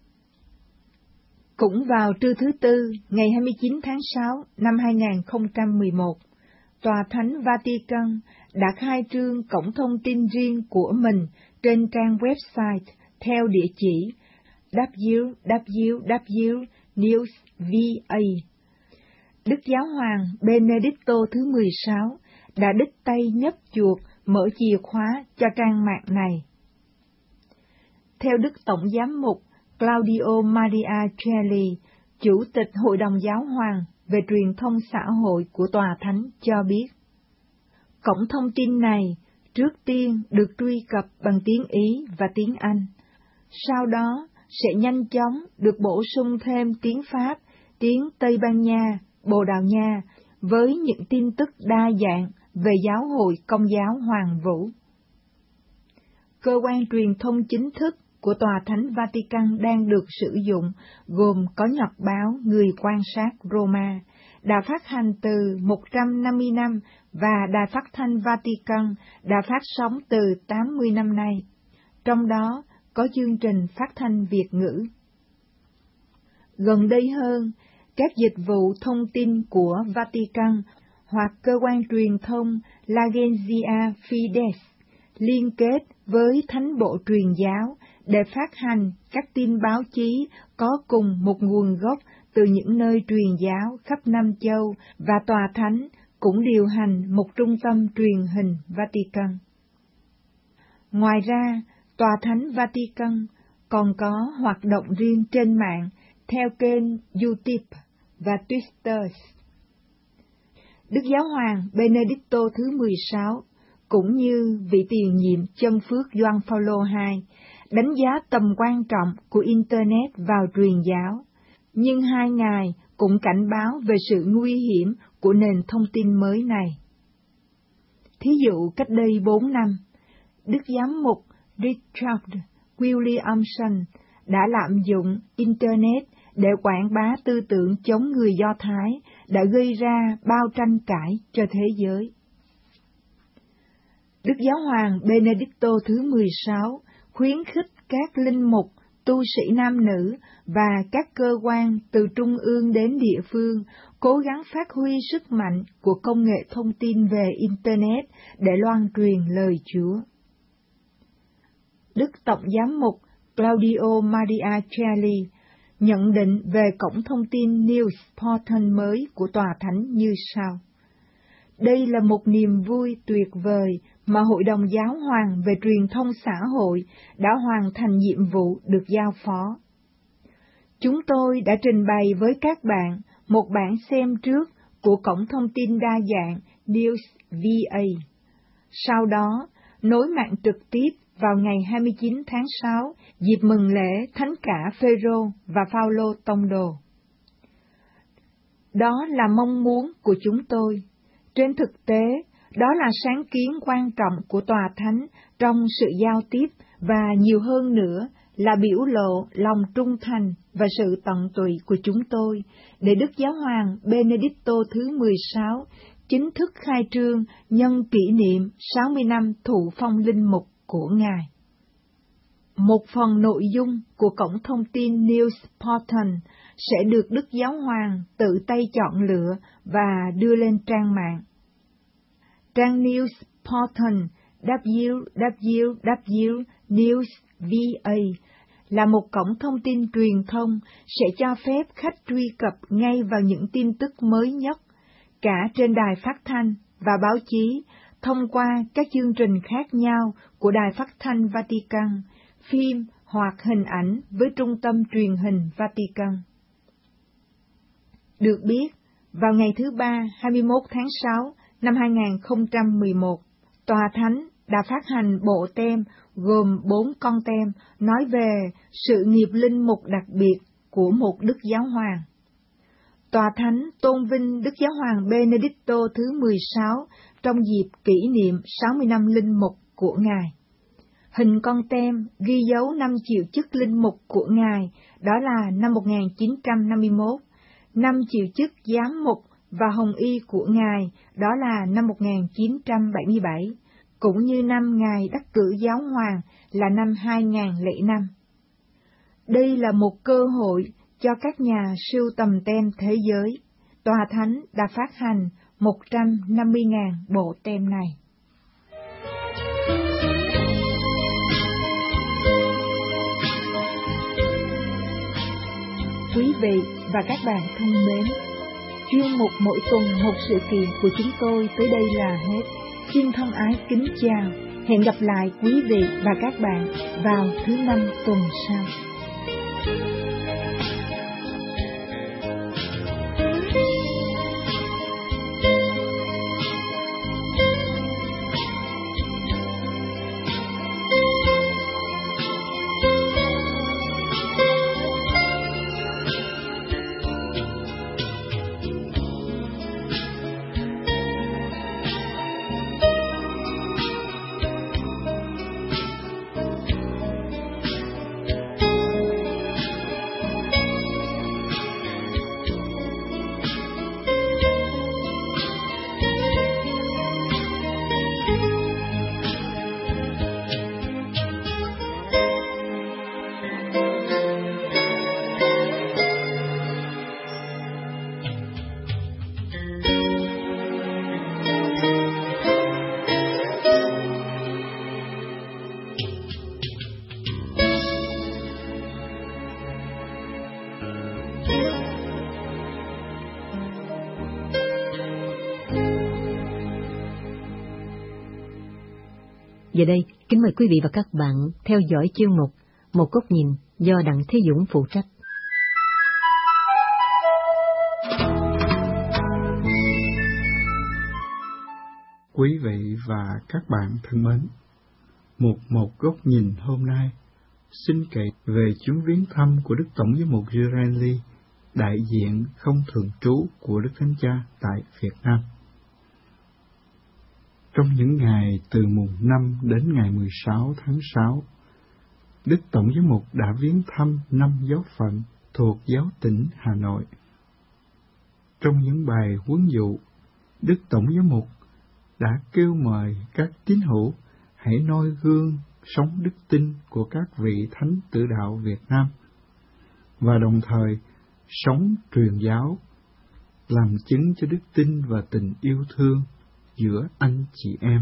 Cũng vào trưa thứ Tư, ngày hai mươi chín tháng sáu năm hai nghìn không trăm mười một, Tòa Thánh Vatican đã khai trương cổng thông tin riêng của mình trên trang website theo địa chỉ w w w chấm news v a. Đức Giáo hoàng Benedicto thứ mười sáu đã đích tay nhấp chuột mở chìa khóa cho trang mạng này. Theo Đức Tổng Giám mục Claudio Maria Celli, Chủ tịch Hội đồng Giáo hoàng về truyền thông xã hội của Tòa Thánh cho biết: "Cổng thông tin này trước tiên được truy cập bằng tiếng Ý và tiếng Anh, sau đó sẽ nhanh chóng được bổ sung thêm tiếng Pháp, tiếng Tây Ban Nha, Bồ Đào Nha với những tin tức đa dạng về Giáo hội Công giáo Hoàng Vũ." Cơ quan truyền thông chính thức của Tòa Thánh Vatican đang được sử dụng gồm có Nhật báo Người quan sát Roma, Đài phát hành từ một trăm năm mươi năm và Đài phát thanh Vatican đã phát sóng từ tám mươi năm nay, trong đó có chương trình phát thanh Việt ngữ. Gần đây hơn, các dịch vụ thông tin của Vatican hoặc cơ quan truyền thông L'Agenzia Fides liên kết với Thánh bộ truyền giáo để phát hành các tin báo chí có cùng một nguồn gốc từ những nơi truyền giáo khắp Nam châu, và Tòa Thánh cũng điều hành một trung tâm truyền hình Vatican. Ngoài ra, Tòa Thánh Vatican còn có hoạt động riêng trên mạng theo kênh YouTube và Twitter. Đức Giáo hoàng Benedicto thứ mười sáu cũng như vị tiền nhiệm chân phước Gioan Phaolô đệ nhị đánh giá tầm quan trọng của Internet vào truyền giáo, nhưng hai ngài cũng cảnh báo về sự nguy hiểm của nền thông tin mới này. Thí dụ cách đây bốn năm, Đức Giám mục Richard Williamson đã lạm dụng Internet để quảng bá tư tưởng chống người Do Thái, đã gây ra bao tranh cãi cho thế giới. Đức Giáo hoàng Benedicto thứ mười sáu khuyến khích các linh mục, tu sĩ nam nữ và các cơ quan từ trung ương đến địa phương cố gắng phát huy sức mạnh của công nghệ thông tin về Internet để loan truyền lời Chúa. Đức Tổng giám mục Claudio Maria Celli nhận định về cổng thông tin News Portal mới của Tòa Thánh như sau. Đây là một niềm vui tuyệt vời mà Hội đồng Giáo hoàng về truyền thông xã hội đã hoàn thành nhiệm vụ được giao phó. Chúng tôi đã trình bày với các bạn một bản xem trước của cổng thông tin đa dạng News vê a. Sau đó, nối mạng trực tiếp vào ngày hai mươi chín tháng sáu, dịp mừng lễ Thánh cả Phêrô và Phaolô tông đồ. Đó là mong muốn của chúng tôi. Trên thực tế, đó là sáng kiến quan trọng của Tòa Thánh trong sự giao tiếp và nhiều hơn nữa là biểu lộ lòng trung thành và sự tận tụy của chúng tôi để Đức Giáo hoàng Benedicto thứ mười sáu chính thức khai trương nhân kỷ niệm sáu mươi năm thụ phong linh mục của Ngài. Một phần nội dung của cổng thông tin News Portal sẽ được Đức Giáo hoàng tự tay chọn lựa và đưa lên trang mạng. Trang News Portal w w w chấm news v a là một cổng thông tin truyền thông sẽ cho phép khách truy cập ngay vào những tin tức mới nhất, cả trên đài phát thanh và báo chí, thông qua các chương trình khác nhau của Đài Phát thanh Vatican, phim hoặc hình ảnh với Trung tâm Truyền hình Vatican. Được biết, vào ngày thứ Ba, hai mươi mốt tháng sáu năm hai nghìn không trăm mười một, Tòa Thánh đã phát hành bộ tem gồm bốn con tem nói về sự nghiệp linh mục đặc biệt của một Đức Giáo hoàng. Tòa Thánh tôn vinh Đức Giáo hoàng Benedicto thứ mười sáu trong dịp kỷ niệm sáu mươi năm linh mục của Ngài. Hình con tem ghi dấu năm triệu chức linh mục của Ngài, đó là năm một nghìn chín trăm năm mươi mốt, năm triệu chức giám mục và hồng y của Ngài, đó là năm một nghìn chín trăm bảy mươi bảy, cũng như năm Ngài đắc cử giáo hoàng là năm hai nghìn không trăm lẻ năm. Đây là một cơ hội cho các nhà sưu tầm tem thế giới. Tòa Thánh đã phát hành một trăm năm mươi nghìn bộ tem này. Quý vị và các bạn thân mến, chuyên mục mỗi tuần một sự kiện của chúng tôi tới đây là hết. Xin thân ái kính chào, hẹn gặp lại quý vị và các bạn vào thứ năm tuần sau. Giờ đây, kính mời quý vị và các bạn theo dõi chương mục Một góc nhìn do Đặng Thế Dũng phụ trách. Quý vị và các bạn thân mến, mục Một góc nhìn hôm nay xin kể về chuyến viếng thăm của Đức Tổng giám mục Gerald Lee, đại diện không thường trú của Đức Thánh Cha tại Việt Nam. Trong những ngày từ mùng năm đến ngày mười sáu tháng sáu, Đức Tổng giám mục đã viếng thăm năm giáo phận thuộc giáo tỉnh Hà Nội. Trong những bài huấn dụ, Đức Tổng giám mục đã kêu mời các tín hữu hãy noi gương sống đức tin của các vị thánh tử đạo Việt Nam, và đồng thời sống truyền giáo, làm chứng cho đức tin và tình yêu thương giữa anh chị em.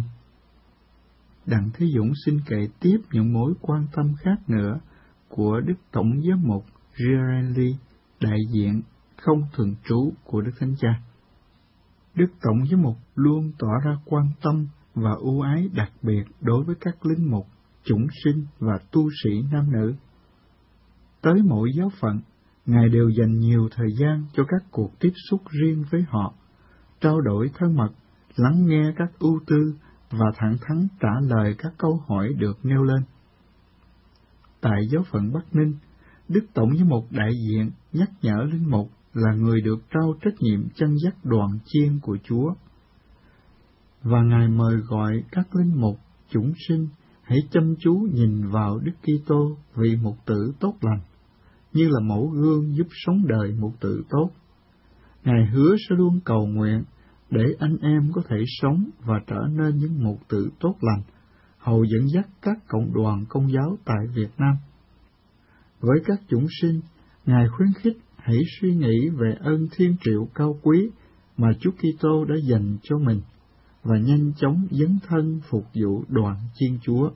Đặng Thế Dũng xin kể tiếp những mối quan tâm khác nữa của Đức Tổng giám mục Gerald Lee, đại diện không thường trú của Đức Thánh Cha. Đức Tổng giám mục luôn tỏ ra quan tâm và ưu ái đặc biệt đối với các linh mục, chủng sinh và tu sĩ nam nữ. Tới mỗi giáo phận, Ngài đều dành nhiều thời gian cho các cuộc tiếp xúc riêng với họ, trao đổi thân mật, lắng nghe các ưu tư và thẳng thắn trả lời các câu hỏi được nêu lên. Tại giáo phận Bắc Ninh, Đức Tổng giám mục đại diện nhắc nhở linh mục là người được trao trách nhiệm chăn dắt đoàn chiên của Chúa, và Ngài mời gọi các linh mục, chủng sinh hãy chăm chú nhìn vào Đức Kitô vị mục tử tốt lành, như là mẫu gương giúp sống đời mục tử tốt. Ngài hứa sẽ luôn cầu nguyện để anh em có thể sống và trở nên những mục tử tốt lành, hầu dẫn dắt các cộng đoàn công giáo tại Việt Nam. Với các chủng sinh, Ngài khuyến khích hãy suy nghĩ về ơn thiên triệu cao quý mà Chúa Kitô đã dành cho mình, và nhanh chóng dấn thân phục vụ đoàn chiên Chúa.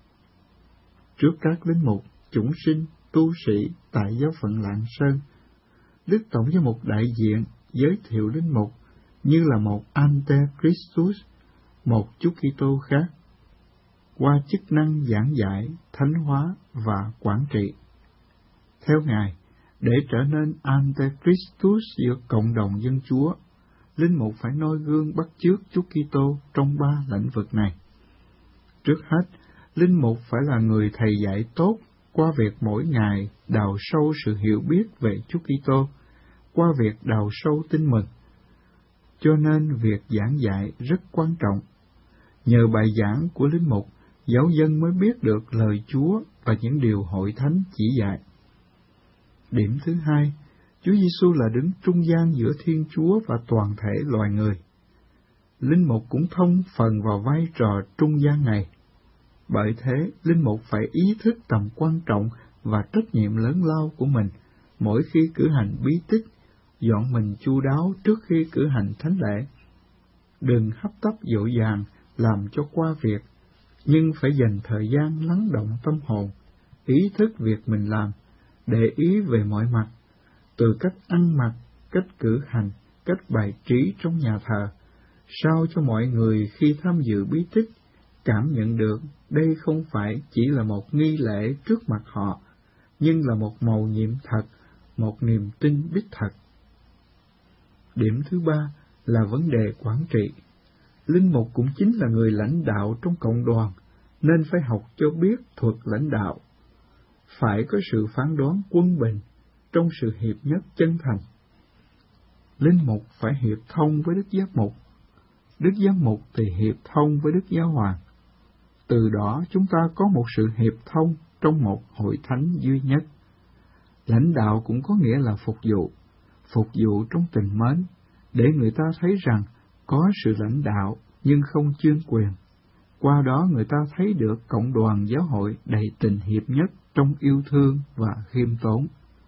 Trước các linh mục, chủng sinh, tu sĩ tại giáo phận Lạng Sơn, Đức Tổng giám mục đại diện giới thiệu linh mục như là một Ante-Christus, một Chúa Kitô khác, qua chức năng giảng dạy, thánh hóa và quản trị. Theo Ngài, để trở nên Ante-Christus giữa cộng đồng dân Chúa, linh mục phải noi gương bắt chước Chúa Kitô trong ba lĩnh vực này. Trước hết, linh mục phải là người thầy dạy tốt qua việc mỗi ngày đào sâu sự hiểu biết về Chúa Kitô, qua việc đào sâu tin mừng. Cho nên việc giảng dạy rất quan trọng. Nhờ bài giảng của linh mục, giáo dân mới biết được lời Chúa và những điều hội thánh chỉ dạy. Điểm thứ hai, Chúa Giêsu là đứng trung gian giữa Thiên Chúa và toàn thể loài người. Linh mục cũng thông phần vào vai trò trung gian này. Bởi thế, linh mục phải ý thức tầm quan trọng và trách nhiệm lớn lao của mình mỗi khi cử hành bí tích, dọn mình chu đáo trước khi cử hành thánh lễ. Đừng hấp tấp vội vàng làm cho qua việc, nhưng phải dành thời gian lắng động tâm hồn, ý thức việc mình làm, để ý về mọi mặt, từ cách ăn mặc, cách cử hành, cách bài trí trong nhà thờ, sao cho mọi người khi tham dự bí tích cảm nhận được đây không phải chỉ là một nghi lễ trước mặt họ, nhưng là một mầu nhiệm thật, một niềm tin đích thật. Điểm thứ ba là vấn đề quản trị. Linh mục cũng chính là người lãnh đạo trong cộng đoàn, nên phải học cho biết thuật lãnh đạo. Phải có sự phán đoán quân bình trong sự hiệp nhất chân thành. Linh mục phải hiệp thông với Đức Giám mục, Đức Giám mục thì hiệp thông với Đức Giáo hoàng. Từ đó chúng ta có một sự hiệp thông trong một hội thánh duy nhất. Lãnh đạo cũng có nghĩa là phục vụ, phục vụ trong tình mến, để người ta thấy rằng có sự lãnh đạo nhưng không chuyên quyền. Qua đó người ta thấy được cộng đoàn giáo hội đầy tình hiệp nhất trong yêu thương và khiêm tốn.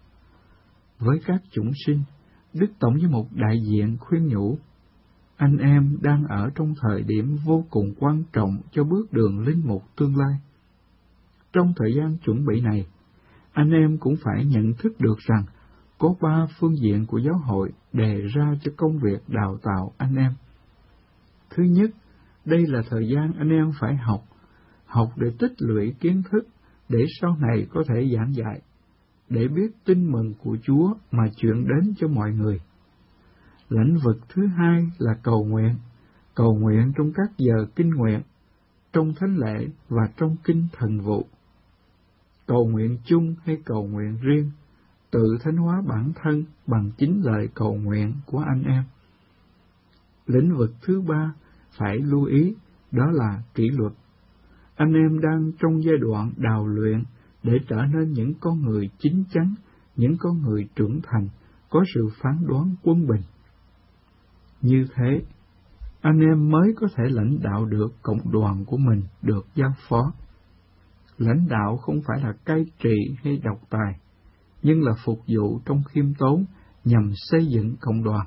Với các chủng sinh, Đức Tổng giám mục đại diện khuyên nhủ, anh em đang ở trong thời điểm vô cùng quan trọng cho bước đường linh mục tương lai. Trong thời gian chuẩn bị này, anh em cũng phải nhận thức được rằng có ba phương diện của giáo hội đề ra cho công việc đào tạo anh em. Thứ nhất, đây là thời gian anh em phải học, học để tích lũy kiến thức, để sau này có thể giảng dạy, để biết tin mừng của Chúa mà chuyển đến cho mọi người. Lĩnh vực thứ hai là cầu nguyện, cầu nguyện trong các giờ kinh nguyện, trong thánh lễ và trong kinh thần vụ. Cầu nguyện chung hay cầu nguyện riêng, tự thánh hóa bản thân bằng chính lời cầu nguyện của anh em. Lĩnh vực thứ ba phải lưu ý, đó là kỷ luật. Anh em đang trong giai đoạn đào luyện để trở nên những con người chín chắn, những con người trưởng thành, có sự phán đoán quân bình. Như thế, anh em mới có thể lãnh đạo được cộng đoàn của mình được giao phó. Lãnh đạo không phải là cai trị hay độc tài, nhưng là phục vụ trong khiêm tốn nhằm xây dựng cộng đoàn.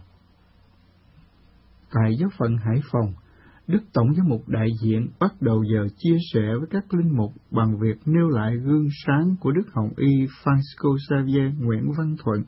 Tại giáo phận Hải Phòng, Đức Tổng giám mục đại diện bắt đầu giờ chia sẻ với các linh mục bằng việc nêu lại gương sáng của Đức Hồng Y Francisco Xavier Nguyễn Văn Thuận.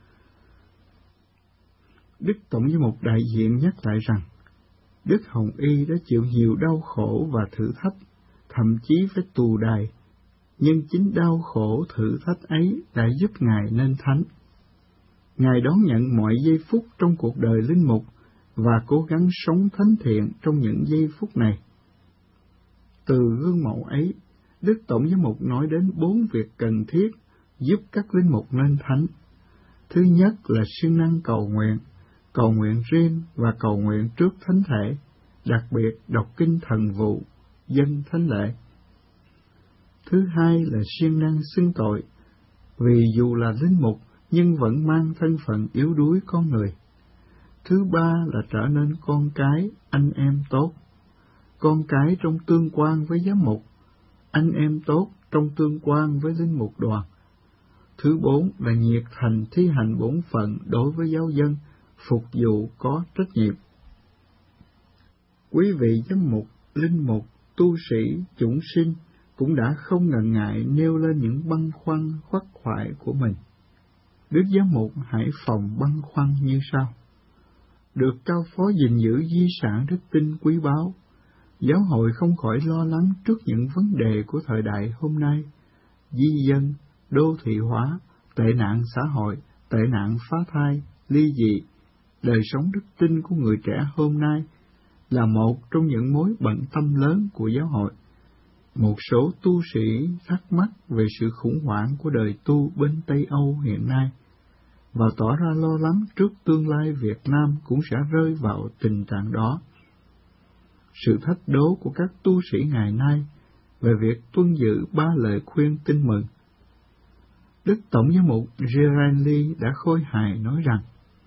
Đức Tổng giám mục đại diện nhắc lại rằng, Đức Hồng Y đã chịu nhiều đau khổ và thử thách, thậm chí phải tù đày, nhưng chính đau khổ thử thách ấy đã giúp Ngài nên thánh. Ngài đón nhận mọi giây phút trong cuộc đời linh mục và cố gắng sống thánh thiện trong những giây phút này. Từ gương mẫu ấy, Đức Tổng giám mục nói đến bốn việc cần thiết giúp các linh mục nên thánh. Thứ nhất là siêng năng cầu nguyện, cầu nguyện riêng và cầu nguyện trước thánh thể, đặc biệt đọc kinh thần vụ, dâng thánh lễ. Thứ hai là siêng năng xưng tội, vì dù là linh mục nhưng vẫn mang thân phận yếu đuối con người. Thứ ba là trở nên con cái, anh em tốt, con cái trong tương quan với giám mục, anh em tốt trong tương quan với linh mục đoàn. Thứ bốn là nhiệt thành thi hành bổn phận đối với giáo dân, phục vụ có trách nhiệm. Quý vị giám mục, linh mục, tu sĩ, chủng sinh cũng đã không ngần ngại nêu lên những băn khoăn khuất khoải của mình. Đức giám mục Hải Phòng băn khoăn như sau: được cao phó gìn giữ di sản đức tin quý báu, giáo hội không khỏi lo lắng trước những vấn đề của thời đại hôm nay: di dân, đô thị hóa, tệ nạn xã hội, tệ nạn phá thai, ly dị. Đời sống đức tin của người trẻ hôm nay là một trong những mối bận tâm lớn của giáo hội. Một số tu sĩ thắc mắc về sự khủng hoảng của đời tu bên Tây Âu hiện nay, và tỏ ra lo lắng trước tương lai Việt Nam cũng sẽ rơi vào tình trạng đó. Sự thách đố của các tu sĩ ngày nay về việc tuân giữ ba lời khuyên tin mừng. Đức Tổng giám mục Gerard Lee đã khôi hài nói rằng,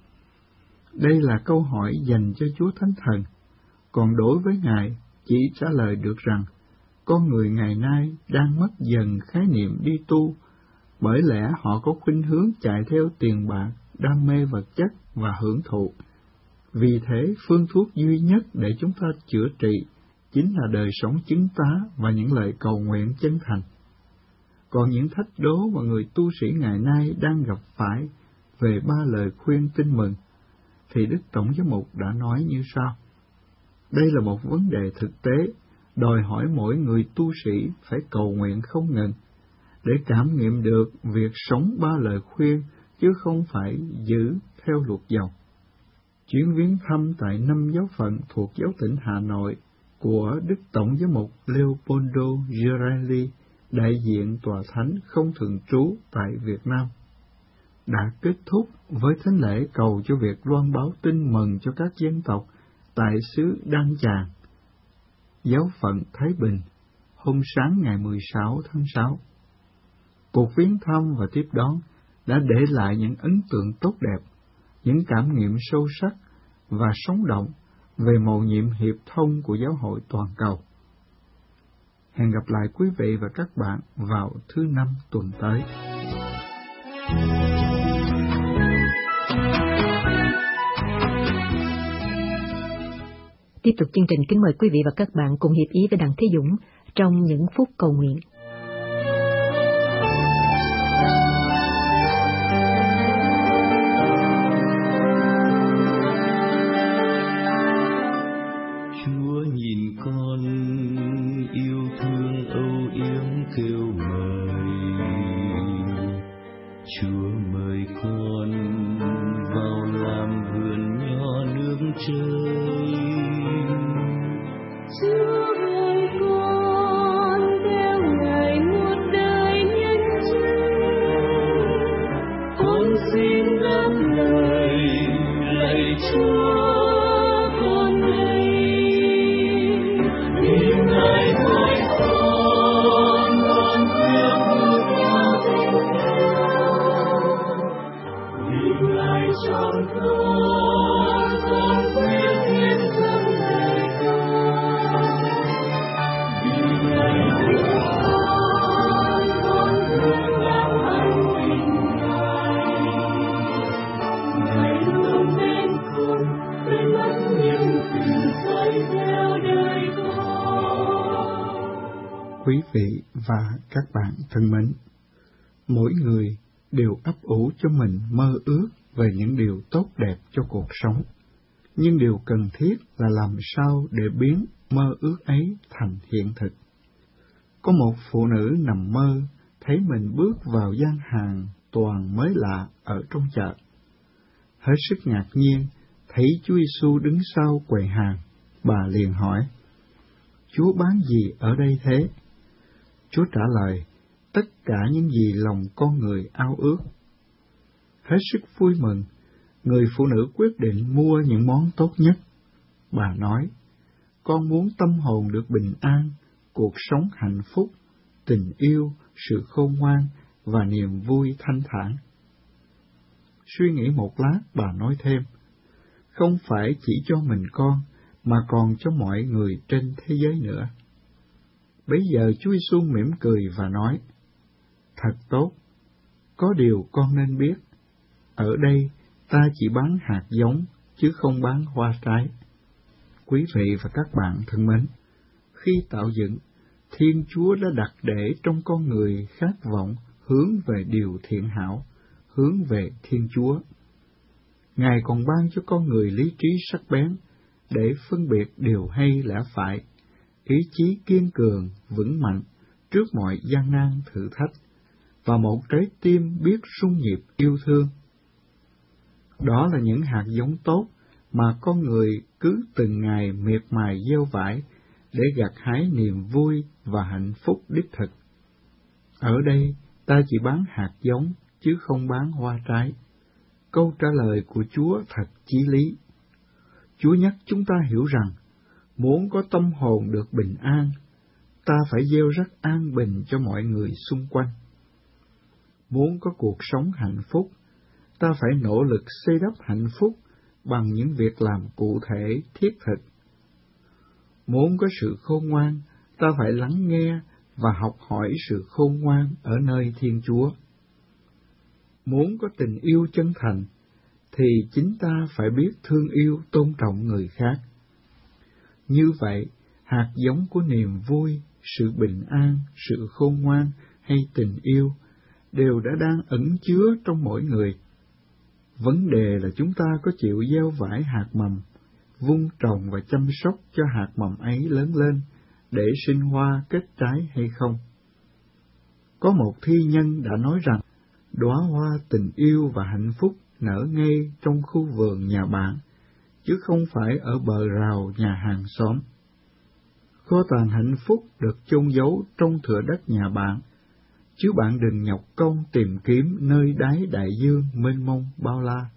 đây là câu hỏi dành cho Chúa Thánh Thần, còn đối với Ngài chỉ trả lời được rằng, con người ngày nay đang mất dần khái niệm đi tu, bởi lẽ họ có khuynh hướng chạy theo tiền bạc, đam mê vật chất và hưởng thụ. Vì thế, phương thuốc duy nhất để chúng ta chữa trị chính là đời sống chứng tá và những lời cầu nguyện chân thành. Còn những thách đố mà người tu sĩ ngày nay đang gặp phải về ba lời khuyên tin mừng, thì Đức Tổng giám mục đã nói như sau: đây là một vấn đề thực tế, đòi hỏi mỗi người tu sĩ phải cầu nguyện không ngừng, để cảm nghiệm được việc sống ba lời khuyên, chứ không phải giữ theo luật dòng. Chuyến viếng thăm tại năm giáo phận thuộc giáo tỉnh Hà Nội của Đức Tổng giám mục Leopoldo Girelli, đại diện tòa thánh không thường trú tại Việt Nam, đã kết thúc với thánh lễ cầu cho việc loan báo tin mừng cho các dân tộc tại xứ Đan Tràng, giáo phận Thái Bình, hôm sáng ngày mười sáu tháng sáu. Cuộc viếng thăm và tiếp đón đã để lại những ấn tượng tốt đẹp, những cảm nghiệm sâu sắc và sống động về mầu nhiệm hiệp thông của giáo hội toàn cầu. Hẹn gặp lại quý vị và các bạn vào thứ Năm tuần tới. Tiếp tục chương trình, kính mời quý vị và các bạn cùng hiệp ý với Đặng Thế Dũng trong những phút cầu nguyện. Chúa nhìn con yêu thương Chúa mời con vào làm vườn nho nương chơi. Chúa mời con theo Ngài một đời nhân chứng. Con xin đáp lời lạy Chúa con đây. Vì Ngài mời con, con quyết bước theo tình Ngài. Vì Ngài chọn con, con quyết hiến dâng đời con. Vì Ngài yêu con, con thương làm anh tình Ngài. Ngài luôn bên con, bên mắt những tình dõi theo đời con. Quý vị và các bạn thân mến, mỗi người đều ấp ủ cho mình mơ ước về những điều tốt đẹp cho cuộc sống. Nhưng điều cần thiết là làm sao để biến mơ ước ấy thành hiện thực. Có một phụ nữ nằm mơ, thấy mình bước vào gian hàng toàn mới lạ ở trong chợ. Hết sức ngạc nhiên, thấy Chúa Giêsu đứng sau quầy hàng, bà liền hỏi: Chúa bán gì ở đây thế? Chúa trả lời: tất cả những gì lòng con người ao ước. Hết sức vui mừng, người phụ nữ quyết định mua những món tốt nhất. Bà nói: con muốn tâm hồn được bình an, cuộc sống hạnh phúc, tình yêu, sự khôn ngoan và niềm vui thanh thản. Suy nghĩ một lát, bà nói thêm: không phải chỉ cho mình con, mà còn cho mọi người trên thế giới nữa. Bấy giờ Chúa Giêsu mỉm cười và nói: thật tốt, có điều con nên biết, ở đây ta chỉ bán hạt giống, chứ không bán hoa trái. Quý vị và các bạn thân mến, khi tạo dựng, Thiên Chúa đã đặt để trong con người khát vọng hướng về điều thiện hảo, hướng về Thiên Chúa. Ngài còn ban cho con người lý trí sắc bén để phân biệt điều hay lẽ phải, ý chí kiên cường, vững mạnh trước mọi gian nan thử thách, và một trái tim biết sung nhịp yêu thương. Đó là những hạt giống tốt mà con người cứ từng ngày miệt mài gieo vải để gặt hái niềm vui và hạnh phúc đích thực. Ở đây ta chỉ bán hạt giống, chứ không bán hoa trái. Câu trả lời của Chúa thật chí lý. Chúa nhắc chúng ta hiểu rằng, muốn có tâm hồn được bình an, ta phải gieo rắc an bình cho mọi người xung quanh. Muốn có cuộc sống hạnh phúc, ta phải nỗ lực xây đắp hạnh phúc bằng những việc làm cụ thể, thiết thực. Muốn có sự khôn ngoan, ta phải lắng nghe và học hỏi sự khôn ngoan ở nơi Thiên Chúa. Muốn có tình yêu chân thành, thì chính ta phải biết thương yêu, tôn trọng người khác. Như vậy, hạt giống của niềm vui, sự bình an, sự khôn ngoan hay tình yêu đều đã đang ẩn chứa trong mỗi người. Vấn đề là chúng ta có chịu gieo vải hạt mầm, vun trồng và chăm sóc cho hạt mầm ấy lớn lên để sinh hoa kết trái hay không. Có một thi nhân đã nói rằng, đóa hoa tình yêu và hạnh phúc nở ngay trong khu vườn nhà bạn, chứ không phải ở bờ rào nhà hàng xóm. Kho tàng hạnh phúc được chôn giấu trong thửa đất nhà bạn, chứ bạn đừng nhọc công tìm kiếm nơi đáy đại dương mênh mông bao la.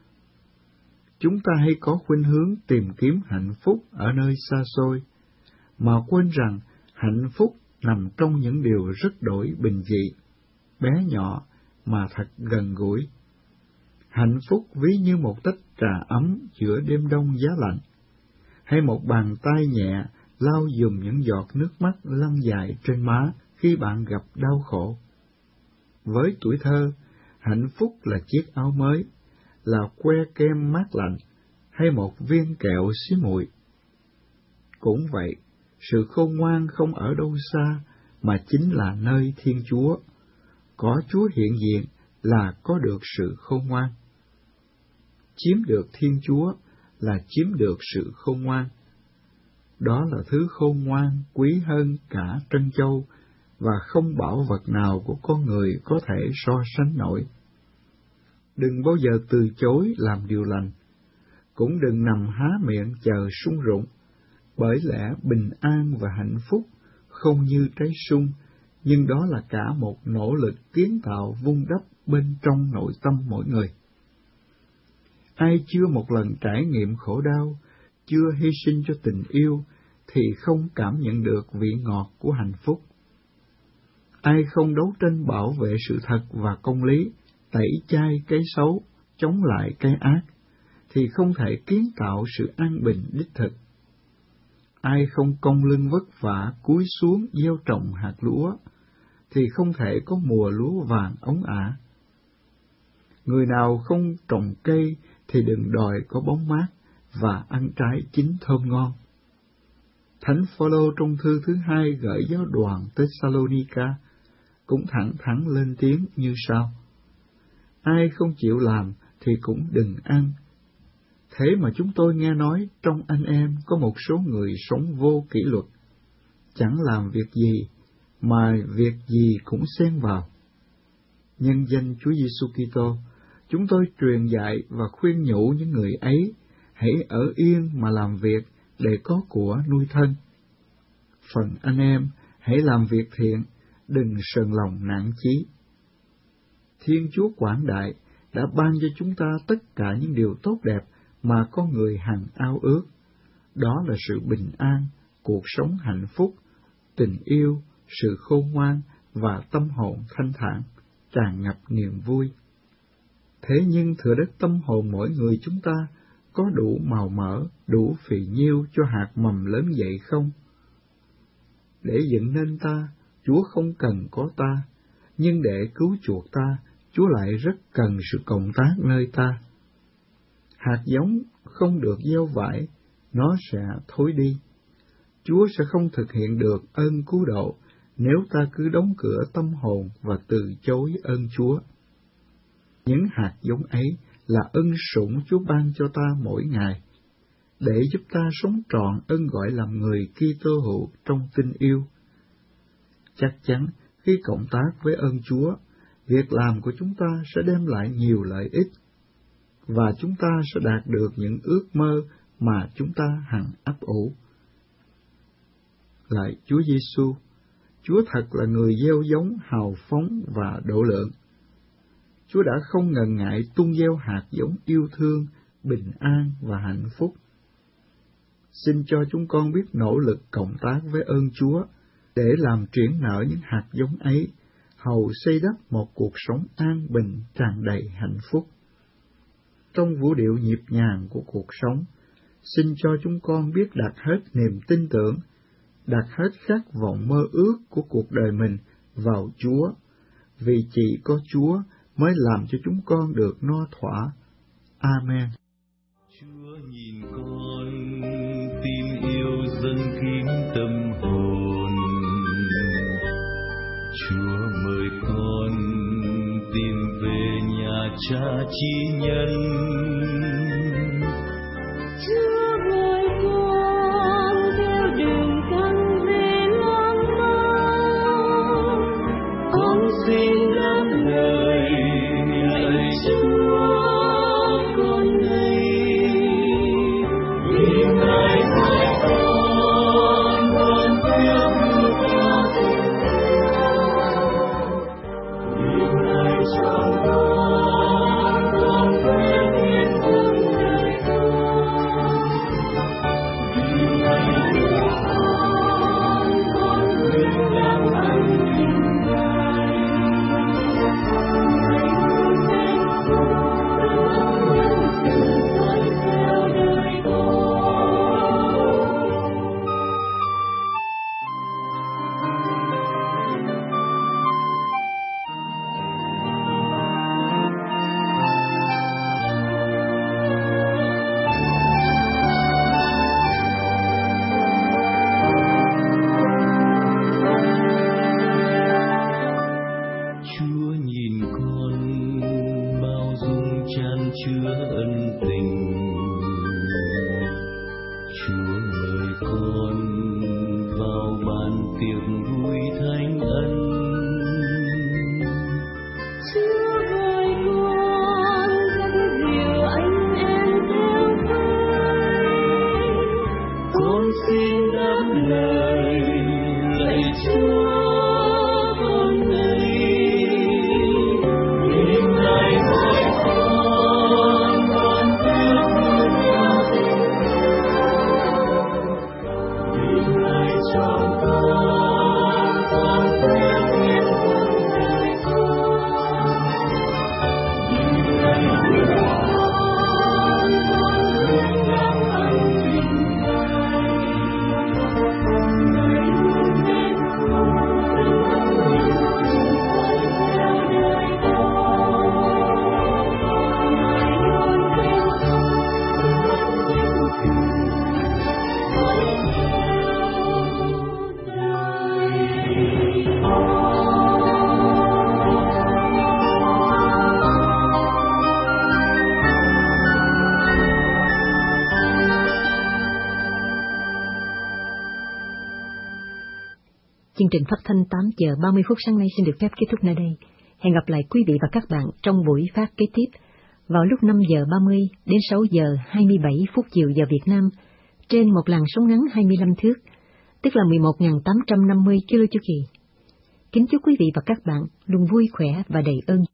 Chúng ta hay có khuynh hướng tìm kiếm hạnh phúc ở nơi xa xôi, mà quên rằng hạnh phúc nằm trong những điều rất đổi bình dị, bé nhỏ mà thật gần gũi. Hạnh phúc ví như một tách trà ấm giữa đêm đông giá lạnh, hay một bàn tay nhẹ lau dùm những giọt nước mắt lăn dài trên má khi bạn gặp đau khổ. Với tuổi thơ, hạnh phúc là chiếc áo mới, là que kem mát lạnh, hay một viên kẹo xí muội. Cũng vậy, sự khôn ngoan không ở đâu xa, mà chính là nơi Thiên Chúa. Có Chúa hiện diện là có được sự khôn ngoan. Chiếm được Thiên Chúa là chiếm được sự khôn ngoan. Đó là thứ khôn ngoan quý hơn cả trân châu, và không bảo vật nào của con người có thể so sánh nổi. đừng bao giờ từ chối làm điều lành, cũng đừng nằm há miệng chờ sung rụng, bởi lẽ bình an và hạnh phúc không như trái sung, nhưng đó là cả một nỗ lực kiến tạo vun đắp bên trong nội tâm mỗi người. Ai chưa một lần trải nghiệm khổ đau, chưa hy sinh cho tình yêu, thì không cảm nhận được vị ngọt của hạnh phúc. Ai không đấu tranh bảo vệ sự thật và công lý, tẩy chay cái xấu, chống lại cái ác, thì không thể kiến tạo sự an bình đích thực. Ai không cong lưng vất vả cúi xuống gieo trồng hạt lúa, thì không thể có mùa lúa vàng óng ả. Người nào không trồng cây thì đừng đòi có bóng mát và ăn trái chín thơm ngon. Thánh Phaolô trong thư thứ hai gửi giáo đoàn Thessalonica cũng thẳng thắn lên tiếng như sau: ai không chịu làm thì cũng đừng ăn. Thế mà chúng tôi nghe nói trong anh em có một số người sống vô kỷ luật, chẳng làm việc gì, mà việc gì cũng xen vào. Nhân danh Chúa Giêsu Kitô, chúng tôi truyền dạy và khuyên nhủ những người ấy hãy ở yên mà làm việc để có của nuôi thân. Phần anh em hãy làm việc thiện, đừng sờn lòng nản chí. Thiên Chúa quảng đại đã ban cho chúng ta tất cả những điều tốt đẹp mà con người hằng ao ước. Đó là sự bình an, cuộc sống hạnh phúc, tình yêu, sự khôn ngoan và tâm hồn thanh thản, tràn ngập niềm vui. Thế nhưng thừa đất tâm hồn mỗi người chúng ta có đủ màu mỡ, đủ phì nhiêu cho hạt mầm lớn dậy không? Để dựng nên ta, Chúa không cần có ta, nhưng để cứu chuộc ta, Chúa lại rất cần sự cộng tác nơi ta. Hạt giống không được gieo vải, nó sẽ thối đi. Chúa sẽ không thực hiện được ơn cứu độ nếu ta cứ đóng cửa tâm hồn và từ chối ơn Chúa. Những hạt giống ấy là ân sủng Chúa ban cho ta mỗi ngày, để giúp ta sống trọn ơn gọi làm người Kitô hữu trong tình yêu. Chắc chắn khi cộng tác với ơn Chúa, việc làm của chúng ta sẽ đem lại nhiều lợi ích, và chúng ta sẽ đạt được những ước mơ mà chúng ta hằng ấp ủ. Lại Chúa Giêsu, Chúa thật là người gieo giống hào phóng và độ lượng. Chúa đã không ngần ngại tung gieo hạt giống yêu thương, bình an và hạnh phúc. Xin cho chúng con biết nỗ lực cộng tác với ơn Chúa để làm triển nở những hạt giống ấy, hầu xây đắp một cuộc sống an bình tràn đầy hạnh phúc. Trong vũ điệu nhịp nhàng của cuộc sống, xin cho chúng con biết đặt hết niềm tin tưởng, đặt hết khát vọng mơ ước của cuộc đời mình vào Chúa, vì chỉ có Chúa mới làm cho chúng con được no thỏa. Amen. Chúa nhìn con, tim yêu dâng kín tâm hồn. Chúa mời con tìm về nhà Cha chi nhân. Chúa gọi con theo đường căng về loang mang. Con xin lắng lời lạy Chúa con đây, vì Ngài dạy con con theo bước theo tình yêu, vì Ngài chọn con con quen yên vững đời con, vì Ngài yêu con con vinh đang ăn tình Ngài. Ngài luôn hạnh phúc ước muốn sự sống theo đời con. Chúa nhìn con bao dung chan chứa ân tình. Chúa mời con vào bàn tiệc vui thánh ân. Chúa gọi con trình phát thanh tám giờ ba mươi phút sáng nay xin được phép kết thúc nơi đây. Hẹn gặp lại quý vị và các bạn trong buổi phát kế tiếp vào lúc năm giờ ba mươi đến sáu giờ hai mươi bảy phút chiều giờ Việt Nam trên một làn sóng ngắn hai mươi lăm thước, tức là mười một nghìn tám trăm năm mươi ki lô chu kỳ. Kính chúc quý vị và các bạn luôn vui khỏe và đầy ơn